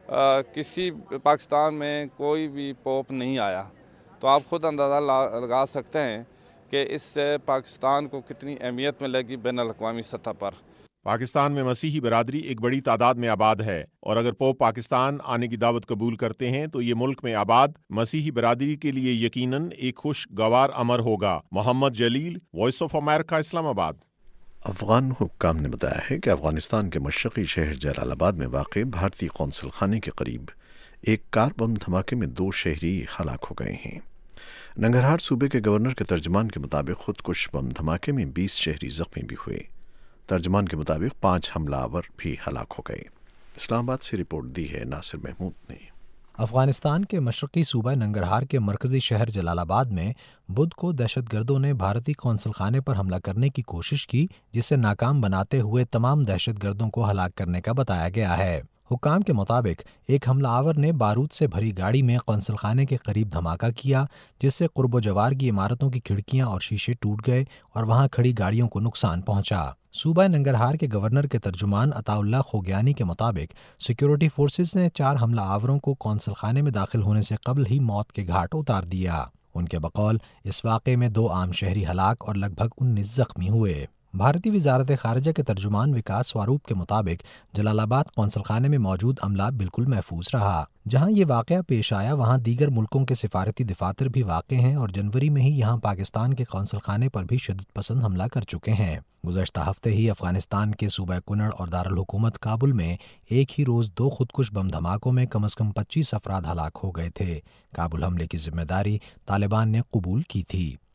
किसी पाकिस्तान में कोई भी पोप नहीं आया, तो आप खुद अंदाज़ा लगा सकते हैं कि इससे पाकिस्तान को कितनी अहमियत मिलेगी बैनुल अक़वामी सतह पर। पाकिस्तान में मसीही बरादरी एक बड़ी तादाद में आबाद है और अगर पोप पाकिस्तान आने की दावत कबूल करते हैं तो ये मुल्क में आबाद मसीही बरादरी के लिए यकीनन एक खुशगवार अमर होगा। Mohammad Jaleel, voice of America, Islamabad. Afghan हुक्काम ने बताया है कि अफगानिस्तान के मशरक़ी शहर जलालाबाद में वाक़ भारतीय कौंसल खाने के करीब एक कार बम धमाके में 2 शहरी हलाक हो गए हैं। नंगरहार सूबे के गवर्नर के तर्जमान के मुताबिक खुदकुश बम धमाके में 20 शहरी जख्मी भी हुए। तर्जमान के मुताबिक 5 हमलावर भी हलाक हो गए। इस्लामाबाद से रिपोर्ट दी है नासिर महमूद ने। अफगानिस्तान के मशरक़ी सूबा नंगरहार के मरकज़ी शहर जलालाबाद में बुध को दहशतगर्दों ने भारतीय कौंसल खाने पर हमला करने की कोशिश की, जिसे नाकाम बनाते हुए तमाम दहशतगर्दों को हलाक करने का बताया गया है। हुक्काम के मुताबिक एक हमलावर ने बारूद से भरी गाड़ी में कौंसल खाने के करीब धमाका किया, जिससे कुर्ब जवार की इमारतों की खिड़कियां और शीशे टूट गए और वहां खड़ी गाड़ियों को नुकसान पहुंचा। सूबा नंगरहार के गवर्नर के तर्जुमान अताउल्लाह खोगियानी के मुताबिक सिक्योरिटी फोर्सेस ने 4 हमलावरों को कौंसल खाने में दाखिल होने से कबल ही मौत के घाट उतार दिया। उनके बकौल इस वाक़े में 2 आम शहरी हलाक और लगभग 19 जख्मी हुए। भारतीय वजारत खारजा के तर्जुमान विकास स्वरूप के मुताबिक जलालाबाद कौंसल खाने में मौजूद अमला बिल्कुल महफूज रहा। जहां ये वाक़या पेश आया वहां दीगर मुल्कों के सिफारती दफातर भी वाक़ हैं और जनवरी में ही यहां पाकिस्तान के कौंसल खाने पर भी शिद्दत पसंद हमला कर चुके हैं। गुज़श्ता हफ्ते ही अफगानिस्तान के सूबा कुनड़ और दारुल हुकूमत काबुल में एक ही रोज़ 2 खुदकुश बम धमाकों में कम से कम 25 अफराद हलाक हो गए थे। काबुल हमले की जिम्मेदारी तालिबान ने कबूल की थी।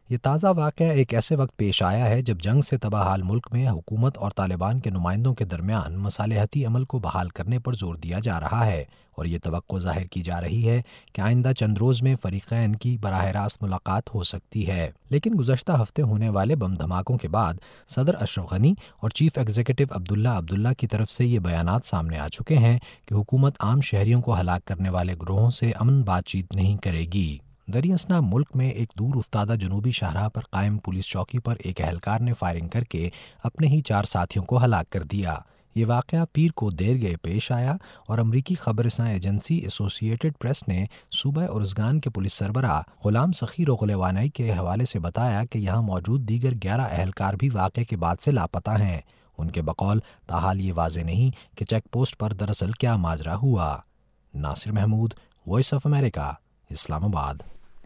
یہ تازہ واقعہ ایک ایسے وقت پیش آیا ہے جب جنگ سے تباہ حال ملک میں حکومت اور طالبان کے نمائندوں کے درمیان مصالحتی عمل کو بحال کرنے پر زور دیا جا رہا ہے، اور یہ توقع ظاہر کی جا رہی ہے کہ آئندہ چند روز میں فریقین کی براہ راست ملاقات ہو سکتی ہے۔ لیکن گزشتہ ہفتے ہونے والے بم دھماکوں کے بعد صدر اشرف غنی اور چیف ایگزیکٹو عبداللہ کی طرف سے یہ بیانات سامنے آ چکے ہیں کہ حکومت عام شہریوں کو ہلاک کرنے والے گروہوں سے امن بات چیت نہیں کرے گی۔ دریاسنا ملک میں ایک دور افتادہ جنوبی شاہراہ پر قائم پولیس چوکی پر ایک اہلکار نے فائرنگ کر کے اپنے ہی 4 ساتھیوں کو ہلاک کر دیا۔ یہ واقعہ پیر کو دیر گئے پیش آیا اور امریکی خبررساں ایجنسی ایسوسی ایٹڈ پریس نے صوبہ ارزگان کے پولیس سربراہ غلام سخی روغلوانی کے حوالے سے بتایا کہ یہاں موجود دیگر 11 اہلکار بھی واقعے کے بعد سے لاپتہ ہیں۔ ان کے بقول تاحال یہ واضح نہیں کہ چیک پوسٹ پر دراصل کیا ماجرا ہوا۔ Nasir Mehmood, voice of America, Islamabad.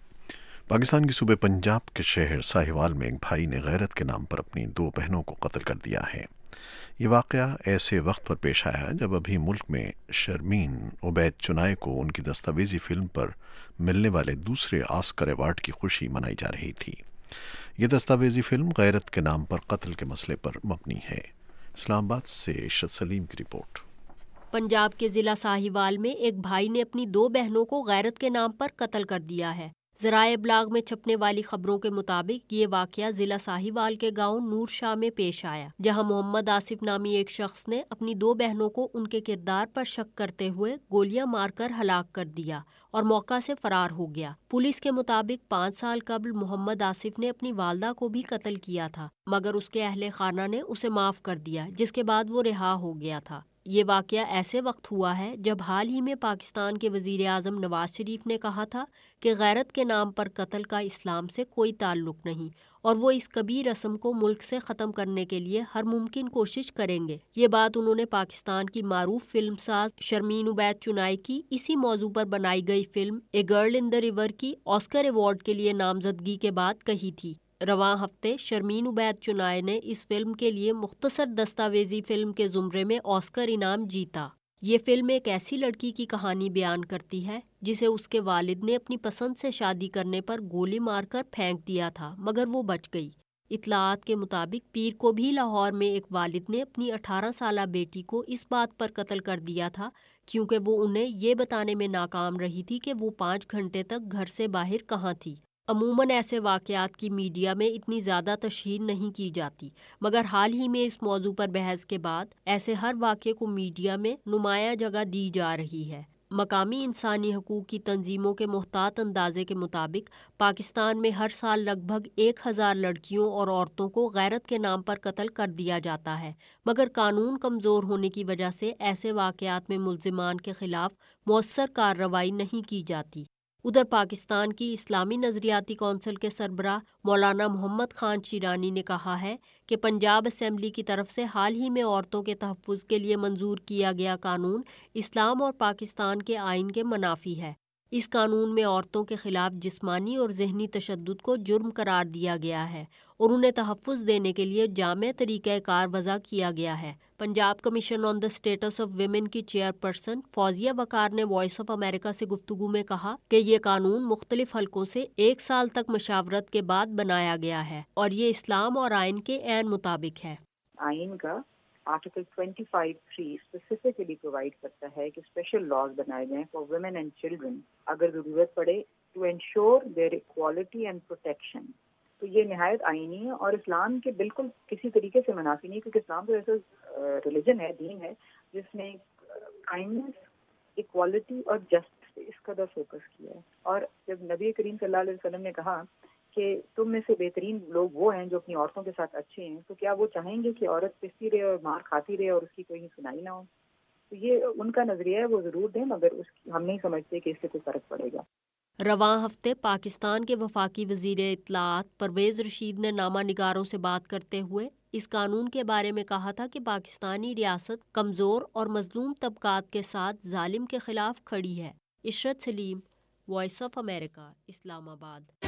Pakistan کے صوبے پنجاب کے شہر ساہیوال میں ایک بھائی نے غیرت کے نام پر اپنی 2 بہنوں کو قتل کر دیا ہے۔ یہ واقعہ ایسے وقت پر پیش آیا جب ابھی ملک میں شرمین عبید چنائے کو ان کی دستاویزی فلم پر ملنے والے دوسرے آسکر ایوارڈ کی خوشی منائی جا رہی تھی۔ یہ دستاویزی فلم غیرت کے نام پر قتل کے مسئلے پر مبنی ہے۔ اسلام آباد سے عشرت سلیم کی رپورٹ۔ پنجاب کے ضلع ساہیوال میں ایک بھائی نے اپنی 2 بہنوں کو غیرت کے نام پر قتل کر دیا ہے۔ ذرائع ابلاغ میں چھپنے والی خبروں کے مطابق یہ واقعہ ضلع ساہیوال کے گاؤں نور شاہ میں پیش آیا، جہاں محمد آصف نامی ایک شخص نے اپنی 2 بہنوں کو ان کے کردار پر شک کرتے ہوئے گولیاں مار کر ہلاک کر دیا اور موقع سے فرار ہو گیا۔ پولیس کے مطابق 5 سال قبل محمد آصف نے اپنی والدہ کو بھی قتل کیا تھا، مگر اس کے اہل خانہ نے اسے معاف کر دیا، جس کے بعد وہ رہا ہو گیا تھا۔ یہ واقعہ ایسے وقت ہوا ہے جب حال ہی میں پاکستان کے وزیر اعظم نواز شریف نے کہا تھا کہ غیرت کے نام پر قتل کا اسلام سے کوئی تعلق نہیں اور وہ اس کبیر رسم کو ملک سے ختم کرنے کے لیے ہر ممکن کوشش کریں گے۔ یہ بات انہوں نے پاکستان کی معروف فلم ساز شرمین عبید چنائے کی اسی موضوع پر بنائی گئی film a girl in the river کی آسکر ایوارڈ کے لیے نامزدگی کے بعد کہی تھی۔ رواں ہفتے شرمین عبید چنائے نے اس فلم کے لیے مختصر دستاویزی فلم کے زمرے میں آسکر انعام جیتا۔ یہ فلم ایک ایسی لڑکی کی کہانی بیان کرتی ہے جسے اس کے والد نے اپنی پسند سے شادی کرنے پر گولی مار کر پھینک دیا تھا، مگر وہ بچ گئی۔ اطلاعات کے مطابق پیر کو بھی لاہور میں ایک والد نے اپنی 18 سالہ بیٹی کو اس بات پر قتل کر دیا تھا کیونکہ وہ انہیں یہ بتانے میں ناکام رہی تھی کہ وہ 5 گھنٹے تک گھر سے باہر کہاں تھی۔ عموماً ایسے واقعات کی میڈیا میں اتنی زیادہ تشہیر نہیں کی جاتی، مگر حال ہی میں اس موضوع پر بحث کے بعد ایسے ہر واقعے کو میڈیا میں نمایاں جگہ دی جا رہی ہے۔ مقامی انسانی حقوق کی تنظیموں کے محتاط اندازے کے مطابق پاکستان میں ہر سال لگ بھگ 1000 لڑکیوں اور عورتوں کو غیرت کے نام پر قتل کر دیا جاتا ہے، مگر قانون کمزور ہونے کی وجہ سے ایسے واقعات میں ملزمان کے خلاف مؤثر کارروائی نہیں کی جاتی۔ ادھر پاکستان کی اسلامی نظریاتی کونسل کے سربراہ مولانا محمد خان شیرانی نے کہا ہے کہ پنجاب اسمبلی کی طرف سے حال ہی میں عورتوں کے تحفظ کے لیے منظور کیا گیا قانون اسلام اور پاکستان کے آئین کے منافی ہے۔ اس قانون میں عورتوں کے خلاف جسمانی اور ذہنی تشدد کو جرم قرار دیا گیا ہے اور انہیں تحفظ دینے کے لیے جامع طریقہ کار وضع کیا گیا ہے۔ Punjab commission on the status of women کی چیئرپرسن فوزیہ وقار نے وائس آف امریکہ سے گفتگو میں کہا کہ یہ قانون مختلف حلقوں سے 1 سال تک مشاورت کے بعد بنایا گیا ہے اور یہ اسلام اور آئین کے عین مطابق ہے۔ آئین کا آرٹیکل 25(3) اسپیسیفکلی پرووائڈ کرتا ہے کہ اسپیشل لاز بنائے جائیں فار ویمن اینڈ چلڈرن اگر ضرورت پڑے to ensure their equality and protection. تو یہ نہایت آئینی ہے اور اسلام کے بالکل کسی طریقے سے منافی نہیں، کیونکہ اسلام تو ایسا ریلیجن ہے، دین ہے جس نے کائنڈنس، ایکوالٹی اور جسٹس پہ اس قدر فوکس کیا ہے۔ اور جب نبی کریم صلی اللہ علیہ وسلم نے کہا کہ تم میں سے بہترین لوگ وہ ہیں جو اپنی عورتوں کے ساتھ اچھے ہیں، تو کیا وہ چاہیں گے کہ عورت پستی رہے اور مار کھاتی رہے اور اس کی کوئی سنائی نہ ہو؟ تو یہ ان کا نظریہ ہے، وہ ضرور دیں، مگر ہم نہیں سمجھتے کہ اس سے کوئی فرق پڑے گا۔ رواں ہفتے پاکستان کے وفاقی وزیر اطلاعات پرویز رشید نے نامہ نگاروں سے بات کرتے ہوئے اس قانون کے بارے میں کہا تھا کہ پاکستانی ریاست کمزور اور مظلوم طبقات کے ساتھ ظالم کے خلاف کھڑی ہے۔ عشرت سلیم، وائس آف امریکہ، اسلام آباد۔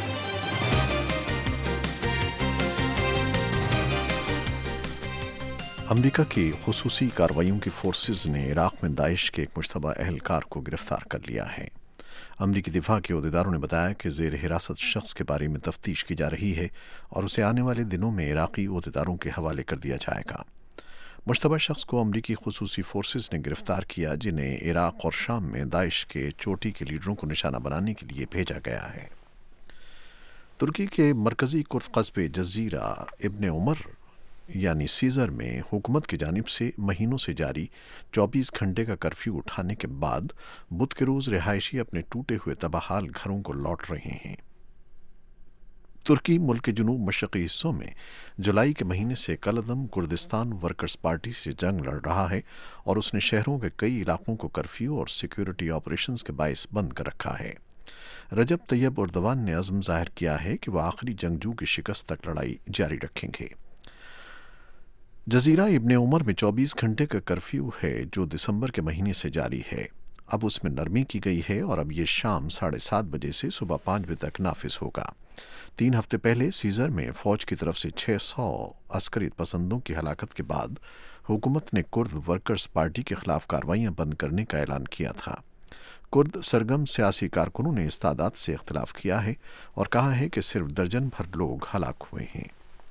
امریکہ کی خصوصی کارروائیوں کی فورسز نے عراق میں داعش کے ایک مشتبہ اہلکار کو گرفتار کر لیا ہے۔ امریکی دفاع کے عہدیداروں نے بتایا کہ زیر حراست شخص کے بارے میں تفتیش کی جا رہی ہے اور اسے آنے والے دنوں میں عراقی عہدیداروں کے حوالے کر دیا جائے گا۔ مشتبہ شخص کو امریکی خصوصی فورسز نے گرفتار کیا، جنہیں عراق اور شام میں داعش کے چوٹی کے لیڈروں کو نشانہ بنانے کے لیے بھیجا گیا ہے۔ ترکی کے مرکزی کرد قصبے جزیرہ ابن عمر یعنی سیزر میں حکومت کی جانب سے مہینوں سے جاری 24 گھنٹے کا کرفیو اٹھانے کے بعد بدھ کے روز رہائشی اپنے ٹوٹے ہوئے تباہال گھروں کو لوٹ رہے ہیں۔ ترکی ملک کے جنوب مشرقی حصوں میں جولائی کے مہینے سے کالعدم کردستان ورکرز پارٹی سے جنگ لڑ رہا ہے اور اس نے شہروں کے کئی علاقوں کو کرفیو اور سیکیورٹی آپریشنز کے باعث بند کر رکھا ہے۔ رجب طیب اردوان نے عزم ظاہر کیا ہے کہ وہ آخری جنگجو کی شکست تک لڑائی جاری رکھیں گے۔ جزیرہ ابن عمر میں 24 گھنٹے کا کرفیو ہے جو دسمبر کے مہینے سے جاری ہے۔ اب اس میں نرمی کی گئی ہے اور اب یہ شام 7:30 بجے سے صبح 5 بجے تک نافذ ہوگا۔ 3 ہفتے پہلے سیزر میں فوج کی طرف سے 600 عسکری پسندوں کی ہلاکت کے بعد حکومت نے کرد ورکرز پارٹی کے خلاف کارروائیاں بند کرنے کا اعلان کیا تھا۔ کرد سرگرم سیاسی کارکنوں نے اس تعداد سے اختلاف کیا ہے اور کہا ہے کہ صرف درجن بھر لوگ ہلاک ہوئے ہیں۔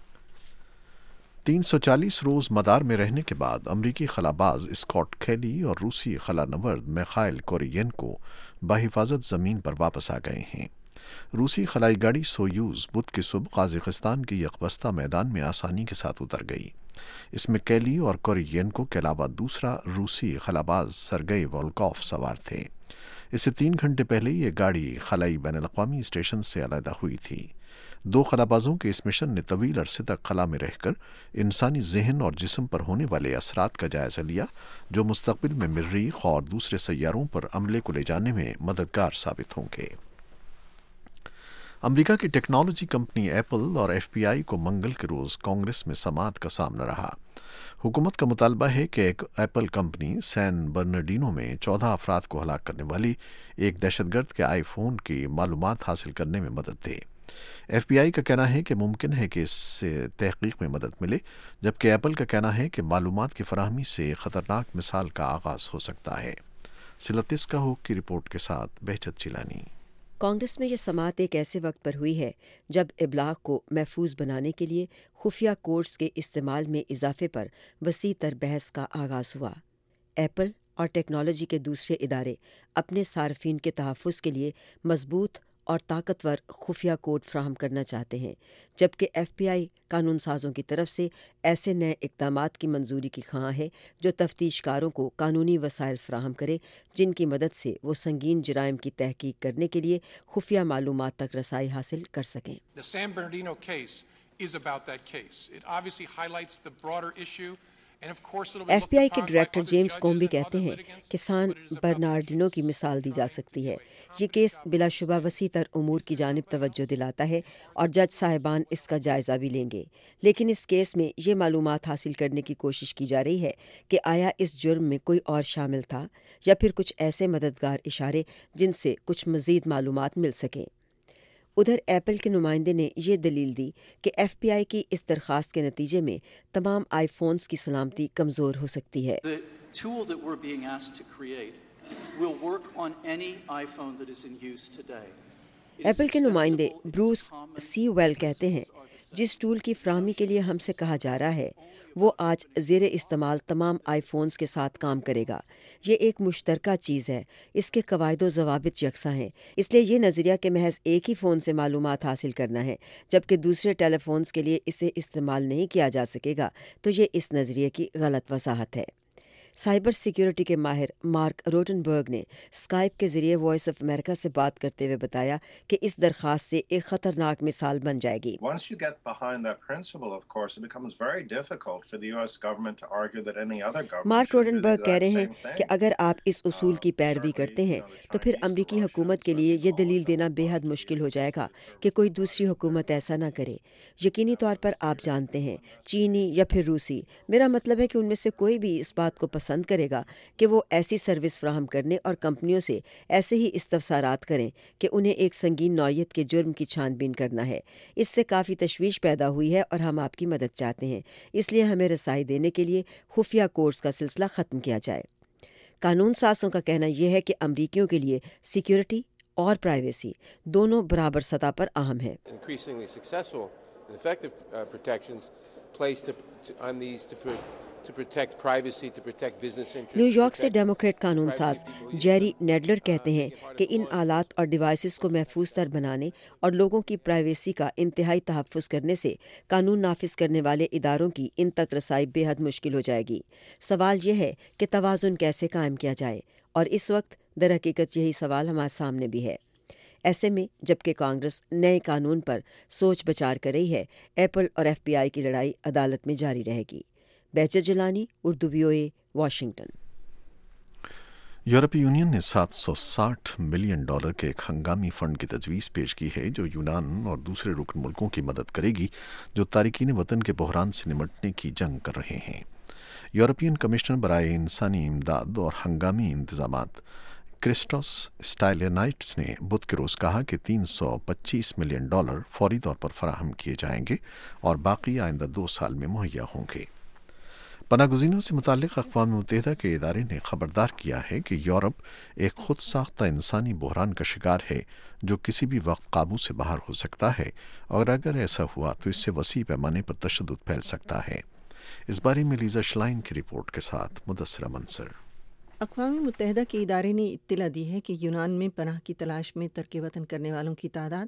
340 روز مدار میں رہنے کے بعد امریکی خلاباز اسکاٹ کیلی اور روسی خلا نورد میخائل کورینکو بحفاظت زمین پر واپس آ گئے ہیں۔ روسی خلائی گاڑی سویوز بدھ کی صبح قازقستان کے یکبستہ میدان میں آسانی کے ساتھ اتر گئی۔ اس میں کیلی اور کورینکو کے علاوہ دوسرا روسی خلاباز سرگئی وولکوف سوار تھے۔ اس سے 3 گھنٹے پہلے یہ گاڑی خلائی بین الاقوامی اسٹیشن سے علیحدہ ہوئی تھی۔ 2 خلابازوں کے اس مشن نے طویل عرصے تک خلا میں رہ کر انسانی ذہن اور جسم پر ہونے والے اثرات کا جائزہ لیا، جو مستقبل میں مریخ اور دوسرے سیاروں پر عملے کو لے جانے میں مددگار ثابت ہوں گے۔ امریکہ کی ٹیکنالوجی کمپنی ایپل اور ایف بی آئی کو منگل کے روز کانگریس میں سماعت کا سامنا رہا۔ حکومت کا مطالبہ ہے کہ ایک ایپل کمپنی سین برنارڈینو میں 14 افراد کو ہلاک کرنے والی ایک دہشت گرد کے آئی فون کی معلومات حاصل کرنے میں مدد دے۔ ایف بی آئی کا کہنا ہے کہ ممکن ہے کہ اس سے تحقیق میں مدد ملے، جبکہ ایپل کا کہنا ہے کہ معلومات کی فراہمی سے خطرناک مثال کا آغاز ہو سکتا ہے۔ سلتسکا ہو کی رپورٹ کے ساتھ بہجت چیلانی۔ کانگریس میں یہ سماعت ایک ایسے وقت پر ہوئی ہے جب ابلاغ کو محفوظ بنانے کے لیے خفیہ کوڈز کے استعمال میں اضافے پر وسیع تر بحث کا آغاز ہوا۔ ایپل اور ٹیکنالوجی کے دوسرے ادارے اپنے صارفین کے تحفظ کے لیے مضبوط اور طاقتور خفیہ کوڈ فراہم کرنا چاہتے ہیں، جبکہ ایف بی آئی قانون سازوں کی طرف سے ایسے نئے اقدامات کی منظوری کی خواہاں ہے جو تفتیش کاروں کو قانونی وسائل فراہم کرے جن کی مدد سے وہ سنگین جرائم کی تحقیق کرنے کے لیے خفیہ معلومات تک رسائی حاصل کر سکیں۔ The San Bernardino case is about that case. It obviously highlights the broader issue. F B I کے ڈائریکٹر جیمز کومبی کہتے ہیں کہ سان برنارڈینو کی مثال دی جا سکتی ہے۔ یہ کیس بلا شبہ وسیع تر امور کی جانب توجہ دلاتا ہے اور جج صاحبان اس کا جائزہ بھی لیں گے، لیکن اس کیس میں یہ معلومات حاصل کرنے کی کوشش کی جا رہی ہے کہ آیا اس جرم میں کوئی اور شامل تھا یا پھر کچھ ایسے مددگار اشارے جن سے کچھ مزید معلومات مل سکیں۔ ادھر ایپل کے نمائندے نے یہ دلیل دی کہ ایف بی آئی کی اس درخواست کے نتیجے میں تمام آئی فونز کی سلامتی کمزور ہو سکتی ہے۔ ایپل کے نمائندے بروس سی ویل کہتے ہیں جس ٹول کی فراہمی کے لیے ہم سے کہا جا رہا ہے وہ آج زیر استعمال تمام آئی فونز کے ساتھ کام کرے گا۔ یہ ایک مشترکہ چیز ہے، اس کے قواعد و ضوابط یکساں ہیں، اس لیے یہ نظریہ کہ محض ایک ہی فون سے معلومات حاصل کرنا ہے جبکہ دوسرے ٹیلی فونز کے لیے اسے استعمال نہیں کیا جا سکے گا، تو یہ اس نظریے کی غلط وضاحت ہے۔ سائبر سیکیورٹی کے ماہر مارک روٹنبرگ نے اسکائپ کے ذریعے وائس آف امریکہ سے بات کرتے ہوئے بتایا کہ اس درخواست سے ایک خطرناک مثال بن جائے گی۔ مارک روٹنبرگ کہہ رہے ہیں کہ اگر آپ اس اصول کی پیروی کرتے ہیں تو پھر امریکی حکومت کے لیے یہ دلیل دینا بے حد مشکل ہو جائے گا کہ کوئی دوسری حکومت ایسا نہ کرے۔ یقینی طور پر آپ جانتے ہیں، چینی یا پھر روسی، میرا مطلب ہے کہ ان میں سے کوئی بھی اس بات کو پسند کرے گا کہ وہ ایسی سروس فراہم کرنے اور کمپنیوں سے ایسے ہی استفسارات کریں کہ انہیں ایک سنگین نوعیت کے جرم کی چھان بین کرنا ہے۔ اس سے کافی تشویش پیدا ہوئی ہے اور ہم آپ کی مدد چاہتے ہیں، اس لیے ہمیں رسائی دینے کے لیے خفیہ کورس کا سلسلہ ختم کیا جائے۔ قانون سازوں کا کہنا یہ ہے کہ امریکیوں کے لیے سیکیورٹی اور پرائیویسی دونوں برابر سطح پر اہم ہیں۔ نیو یارک سے ڈیموکریٹ قانون ساز جیری نیڈلر کہتے ہیں کہ ان آلات اور ڈیوائسز کو محفوظ تر بنانے اور لوگوں کی پرائیویسی کا انتہائی تحفظ کرنے سے قانون نافذ کرنے والے اداروں کی ان تک رسائی بے حد مشکل ہو جائے گی۔ سوال یہ ہے کہ توازن کیسے قائم کیا جائے، اور اس وقت در حقیقت یہی سوال ہمارے سامنے بھی ہے۔ ایسے میں جبکہ کانگریس نئے قانون پر سوچ بچار کر رہی ہے، ایپل اور ایف بی آئی کی لڑائی عدالت میں جاری رہے گی۔ بیچر جیلانی، اردو VOA، واشنگٹن۔ یورپی یونین نے $760 ملین کے ایک ہنگامی فنڈ کی تجویز پیش کی ہے جو یونان اور دوسرے رکن ملکوں کی مدد کرے گی جو تارکین وطن کے بحران سے نمٹنے کی جنگ کر رہے ہیں۔ یورپین کمشنر برائے انسانی امداد اور ہنگامی انتظامات کرسٹوس اسٹائلینائٹس نے بدھ کے روز کہا کہ $325 ملین فوری طور پر فراہم کیے جائیں گے اور باقی آئندہ 2 سال میں مہیا ہوں گے۔ پناہ گزینوں سے متعلق اقوام متحدہ کے ادارے نے خبردار کیا ہے کہ یورپ ایک خود ساختہ انسانی بحران کا شکار ہے جو کسی بھی وقت قابو سے باہر ہو سکتا ہے، اور اگر ایسا ہوا تو اس سے وسیع پیمانے پر تشدد پھیل سکتا ہے۔ اس بارے میں لیزا شلائن کی رپورٹ کے ساتھ مدثرہ منصر۔ اقوام متحدہ کے ادارے نے اطلاع دی ہے کہ یونان میں پناہ کی تلاش میں ترک وطن کرنے والوں کی تعداد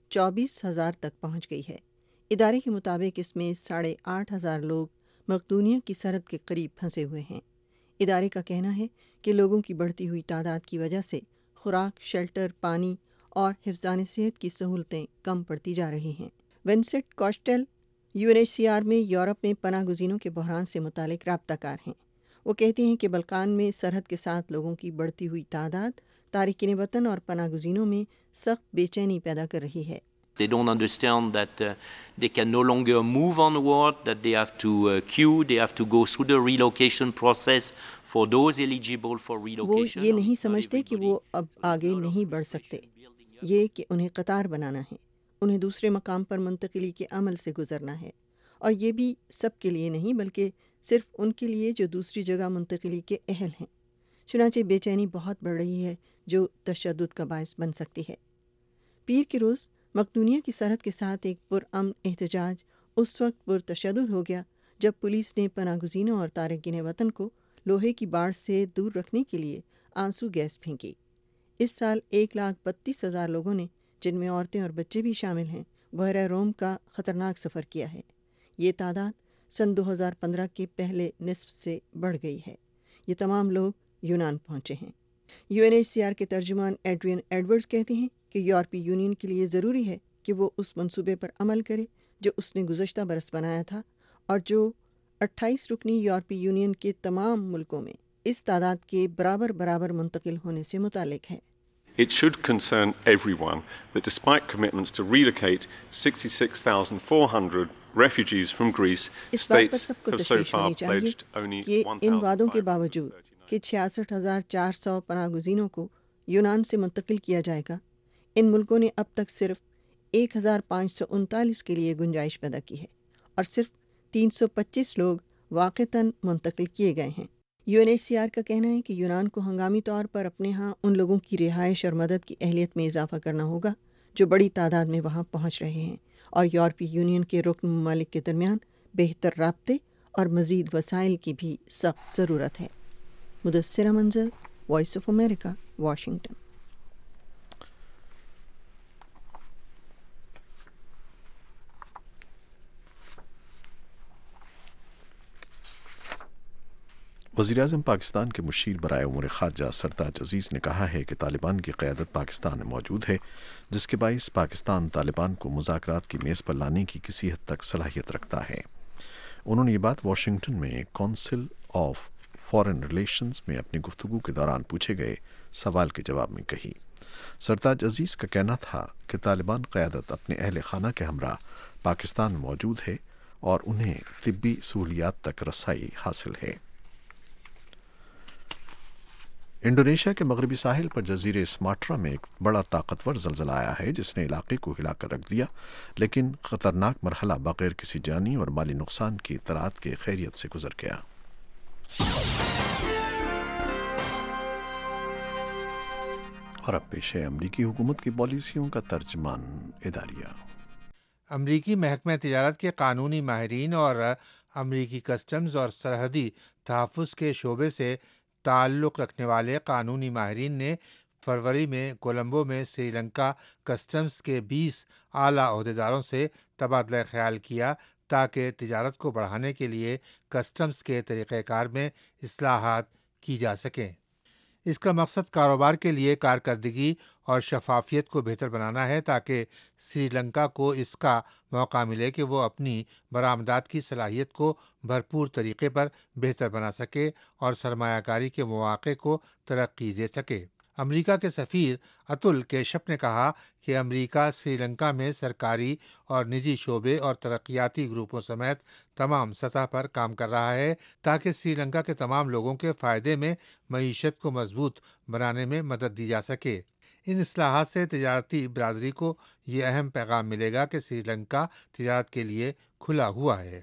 24,000 تک پہنچ گئی ہے۔ ادارے کے مطابق اس میں 8,500 لوگ مقدونیہ کی سرحد کے قریب پھنسے ہوئے ہیں۔ ادارے کا کہنا ہے کہ لوگوں کی بڑھتی ہوئی تعداد کی وجہ سے خوراک، شیلٹر، پانی اور حفظان صحت کی سہولتیں کم پڑتی جا رہی ہیں۔ ونسنٹ کوسٹیل UNHCR میں یورپ میں پناہ گزینوں کے بحران سے متعلق رابطہ کار ہیں۔ وہ کہتے ہیں کہ بلقان میں سرحد کے ساتھ لوگوں کی بڑھتی ہوئی تعداد تارکین وطن اور پناہ گزینوں میں سخت بے چینی پیدا کر رہی ہے۔ They don't understand that they can no longer move onward, that they have to queue, they have to go through the relocation process for those eligible for relocation. وہ یہ نہیں سمجھتے کہ وہ اب آگے نہیں بڑھ سکتے، یہ کہ انہیں قطار بنانا ہے، انہیں دوسرے مقام پر منتقلی کے عمل سے گزرنا ہے، اور یہ بھی سب کے لیے نہیں بلکہ صرف ان کے لیے جو دوسری جگہ منتقلی کے اہل ہیں۔ چنانچہ بے چینی بہت بڑھ رہی ہے جو تشدد کا باعث بن سکتی ہے۔ پیر کے روز مقدونیہ کی سرحد کے ساتھ ایک پرامن احتجاج اس وقت پرتشدد ہو گیا جب پولیس نے پناہ گزینوں اور تارکین وطن کو لوہے کی باڑ سے دور رکھنے کے لیے آنسو گیس پھینکی۔ اس سال 1,32,000 لوگوں نے، جن میں عورتیں اور بچے بھی شامل ہیں، بحیرہ روم کا خطرناک سفر کیا ہے۔ یہ تعداد سن 2015 کے پہلے نصف سے بڑھ گئی ہے۔ یہ تمام لوگ یونان پہنچے ہیں۔ UNHCR کے ترجمان ایڈرین ایڈورڈز کہتے ہیں کہ یورپی یونین کے لیے ضروری ہے کہ وہ اس منصوبے پر عمل کرے جو اس نے گزشتہ برس بنایا تھا اور جو 28 رکنی یورپی یونین کے تمام ملکوں میں اس تعداد کے برابر منتقل ہونے سے متعلق ہے۔ It should concern everyone that despite commitments to relocate 66,400 refugees from Greece, states have so far pledged only 1,000. ان وعدوں کے باوجود کہ 66,400 پناہ گزینوں کو یونان سے منتقل کیا جائے گا، ان ملکوں نے اب تک صرف 1,539 کے لیے گنجائش پیدا کی ہے اور صرف 325 لوگ واقعتاً منتقل کیے گئے ہیں۔ UNHCR کا کہنا ہے کہ یونان کو ہنگامی طور پر اپنے ہاں ان لوگوں کی رہائش اور مدد کی اہلیت میں اضافہ کرنا ہوگا جو بڑی تعداد میں وہاں پہنچ رہے ہیں، اور یورپی یونین کے رکن ممالک کے درمیان بہتر رابطے اور مزید وسائل کی بھی سخت ضرورت ہے۔ مدثرہ منزل، وائس آف امریکہ، واشنگٹن۔ وزیراعظم پاکستان کے مشیر برائے امور خارجہ سرتاج عزیز نے کہا ہے کہ طالبان کی قیادت پاکستان میں موجود ہے، جس کے باعث پاکستان طالبان کو مذاکرات کی میز پر لانے کی کسی حد تک صلاحیت رکھتا ہے۔ انہوں نے یہ بات واشنگٹن میں کونسل آف فارن ریلیشنز میں اپنی گفتگو کے دوران پوچھے گئے سوال کے جواب میں کہی۔ سرتاج عزیز کا کہنا تھا کہ طالبان قیادت اپنے اہل خانہ کے ہمراہ پاکستان میں موجود ہے اور انہیں طبی سہولیات تک رسائی حاصل ہے۔ انڈونیشیا کے مغربی ساحل پر جزیرے سماٹرا میں ایک بڑا طاقتور زلزلہ آیا ہے جس نے علاقے کو ہلا کر رکھ دیا، لیکن خطرناک مرحلہ بغیر کسی جانی اور مالی نقصان کی اطلاعات کے خیریت سے گزر گیا۔ और अब पेश है अमरीकी हुकूमत की पॉलिसियों का तर्जमान इदारिया। अमरीकी महकमा तिजारत के कानूनी माहिरीन और अमरीकी कस्टम्स और सरहदी तहफ़्फ़ुज़ के शोबे से ताल्लुक़ रखने वाले कानूनी माहिरीन ने फरवरी में कोलंबो में श्रीलंका कस्टम्स के 20 आला अहदेदारों से तबादला ख्याल किया ताकि तिजारत को बढ़ाने के लिए कस्टम्स के तरीक़ाकार में इस्लाहात की जा सकें। इसका मकसद कारोबार के लिए कारकर्दगी और शफाफियत को बेहतर बनाना है ताकि श्रीलंका को इसका मौका मिले कि वो अपनी बरामदात की सलाहियत को भरपूर तरीके पर बेहतर बना सके और सरमायाकारी के मौक़े को तरक्की दे सके। अमेरिका के सफ़ीर अतुल केशप ने कहा कि अमेरिका श्रीलंका में सरकारी और निजी शोबे और तरक्याती ग्रुपों समेत तमाम सतह पर काम कर रहा है ताकि श्रीलंका के तमाम लोगों के फ़ायदे में मईशत को मजबूत बनाने में मदद दी जा सके। इन इस्लाहात से तिजारती बरादरी को ये अहम पैगाम मिलेगा कि श्रीलंका तिजारत के लिए खुला हुआ है।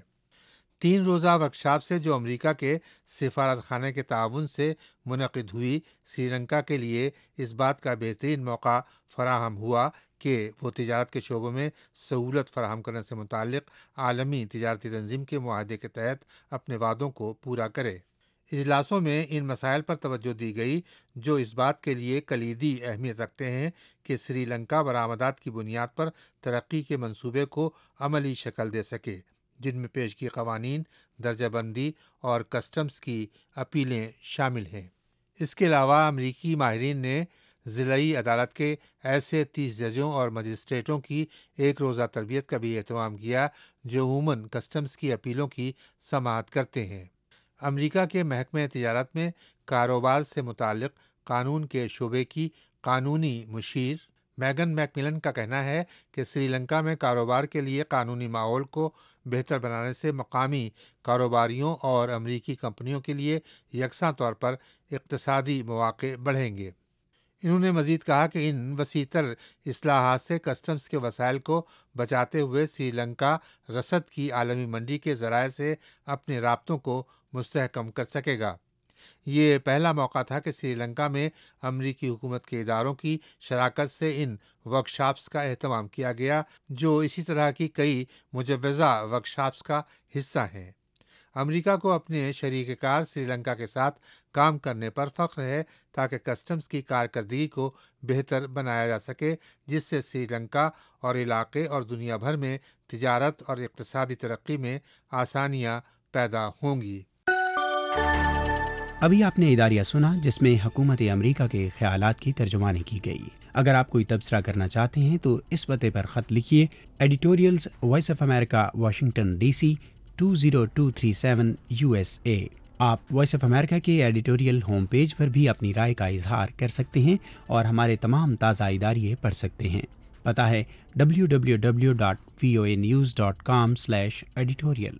3 रोज़ा वर्कशॉप से जो अमेरिका के सिफारत खाने के ताउन से मुनक़िद हुई, श्रीलंका के लिए इस बात का बेहतरीन मौका फराहम हुआ कि वो तिजारत के शोबों में सहूलत फराहम करने से मुताल्लिक़ आलमी तिजारती तंजीम के मुआहदे के तहत अपने वादों को पूरा करे। इजलासों में इन मसाइल पर तवज्जो दी गई जो इस बात के लिए कलीदी अहमियत रखते हैं कि श्रीलंका बरामदात की बुनियाद पर तरक्की के मंसूबे को अमली शक्ल दे सके, जिनमें पेशगी क़वानीन, दर्जाबंदी और कस्टम्स की अपीलें शामिल हैं। इसके अलावा अमरीकी माहिरीन ने ज़िलाई अदालत के ऐसे 30 जजों और मजिस्ट्रेटों की एक रोज़ा तरबियत का भी एहतमाम किया जो अमूमन कस्टम्स की अपीलों की समाअत करते हैं। अमेरिका के महकमे तिजारत में कारोबार से मुताल्लिक़ कानून के शोबे की कानूनी मुशीर मैगन मैकमिलन का कहना है कि श्रीलंका में कारोबार के लिए कानूनी माहौल को बेहतर बनाने से मकामी कारोबारियों और अमरीकी कंपनियों के लिए यकसा तौर पर इक़्तिसादी मौक़े बढ़ेंगे। इन्होंने मज़ीद कहा कि इन वसीतर इस्लाहात से कस्टम्स के वसाइल को बचाते हुए श्रीलंका रसद की आलमी मंडी के ज़राए से अपने राब्तों को मुस्तहकम कर सकेगा। ये पहला मौका था कि श्रीलंका में अमरीकी हुकूमत के इदारों की शराकत से इन वर्कशॉप्स का एहतमाम किया गया जो इसी तरह की कई मुजव्वज़ा वर्कशॉप्स का हिस्सा हैं। अमेरिका को अपने शरीककार श्रीलंका के साथ काम करने पर फ़ख्र है ताकि कस्टम्स की कारकर्दगी को बेहतर बनाया जा सके, जिससे श्रीलंका और इलाके और दुनिया भर में तिजारत और इक़्तिसादी तरक्की में आसानियाँ पैदा होंगी। अभी आपने इदारिया सुना जिसमें हुकूमत अमेरिका के ख़यालात की तर्जुमानी की गई। अगर आप कोई तबसरा करना चाहते हैं तो इस पते पर ख़त लिखिए, editorials voice of America, Washington DC 20237 USA। आप वॉइस ऑफ अमेरिका के एडिटोरियल होम पेज पर भी अपनी राय का इजहार कर सकते हैं और हमारे तमाम ताज़ा इदारिये पढ़ सकते हैं। पता है www.voanews.com/editorial।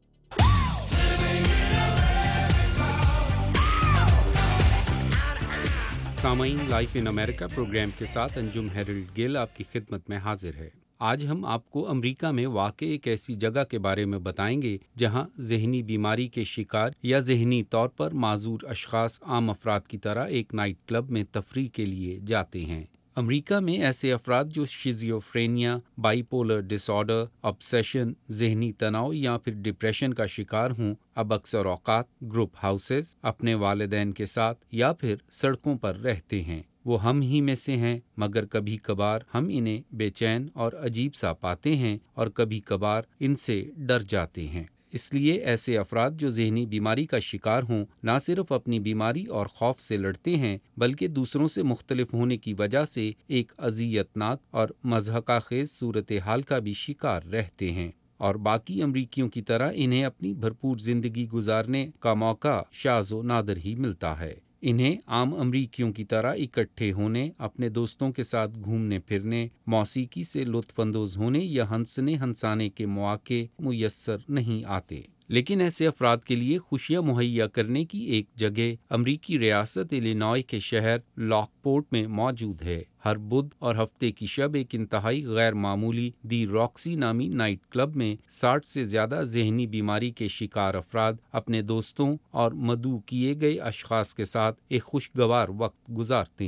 सामाईन, लाइफ इन अमेरिका प्रोग्राम के साथ अंजुम हेरल्ड गिल आपकी खिदमत में हाजिर है। आज हम आपको अमेरिका में वाक़ई एक ऐसी जगह के बारे में बताएंगे जहां जहनी बीमारी के शिकार या जहनी तौर पर माजूर अशख़ास आम अफराद की तरह एक नाइट क्लब में तफरीह के लिए जाते हैं। अमेरिका में ऐसे अफराद जो शिज़ोफ्रेनिया, बाइपोलर डिसऑर्डर, ऑब्सेशन, जहनी तनाव या फिर डिप्रेशन का शिकार हों, अब अक्सर औक़ात ग्रुप हाउसेस, अपने वालिदैन के साथ या फिर सड़कों पर रहते हैं। वो हम ही में से हैं, मगर कभी कभार हम इन्हें बेचैन और अजीब सा पाते हैं और कभी कभार इनसे डर जाते हैं। इसलिए ऐसे अफराद जो ज़हनी बीमारी का शिकार हों न सिर्फ अपनी बीमारी और खौफ से लड़ते हैं बल्कि दूसरों से मुख्तलिफ होने की वजह से एक अज़ियतनाक और मज़हक़ा ख़ेज़ सूरत हाल का भी शिकार रहते हैं, और बाकी अमरीकियों की तरह इन्हें अपनी भरपूर ज़िंदगी गुजारने का मौका शाज़ व नादिर ही मिलता है। इन्हें आम अमरीकियों की तरह इकट्ठे होने, अपने दोस्तों के साथ घूमने फिरने, मौसीकी से लुत्फ़अंदोज़ होने या हंसने हंसाने के मौके मुयस्सर नहीं आते। लेकिन ऐसे अफराद के लिए खुशियाँ मुहैया करने की एक जगह अमरीकी रियासत इलिनॉय के शहर लॉकपोर्ट में मौजूद है। हर बुध और हफ्ते की शब एक इंतहाई गैर मामूली दी रॉक्सी नामी नाइट क्लब में 60 से ज़्यादा जहनी बीमारी के शिकार अफराद अपने दोस्तों और मदऊ किए गए अशख़ास के साथ एक खुशगवार वक्त गुजारते हैं।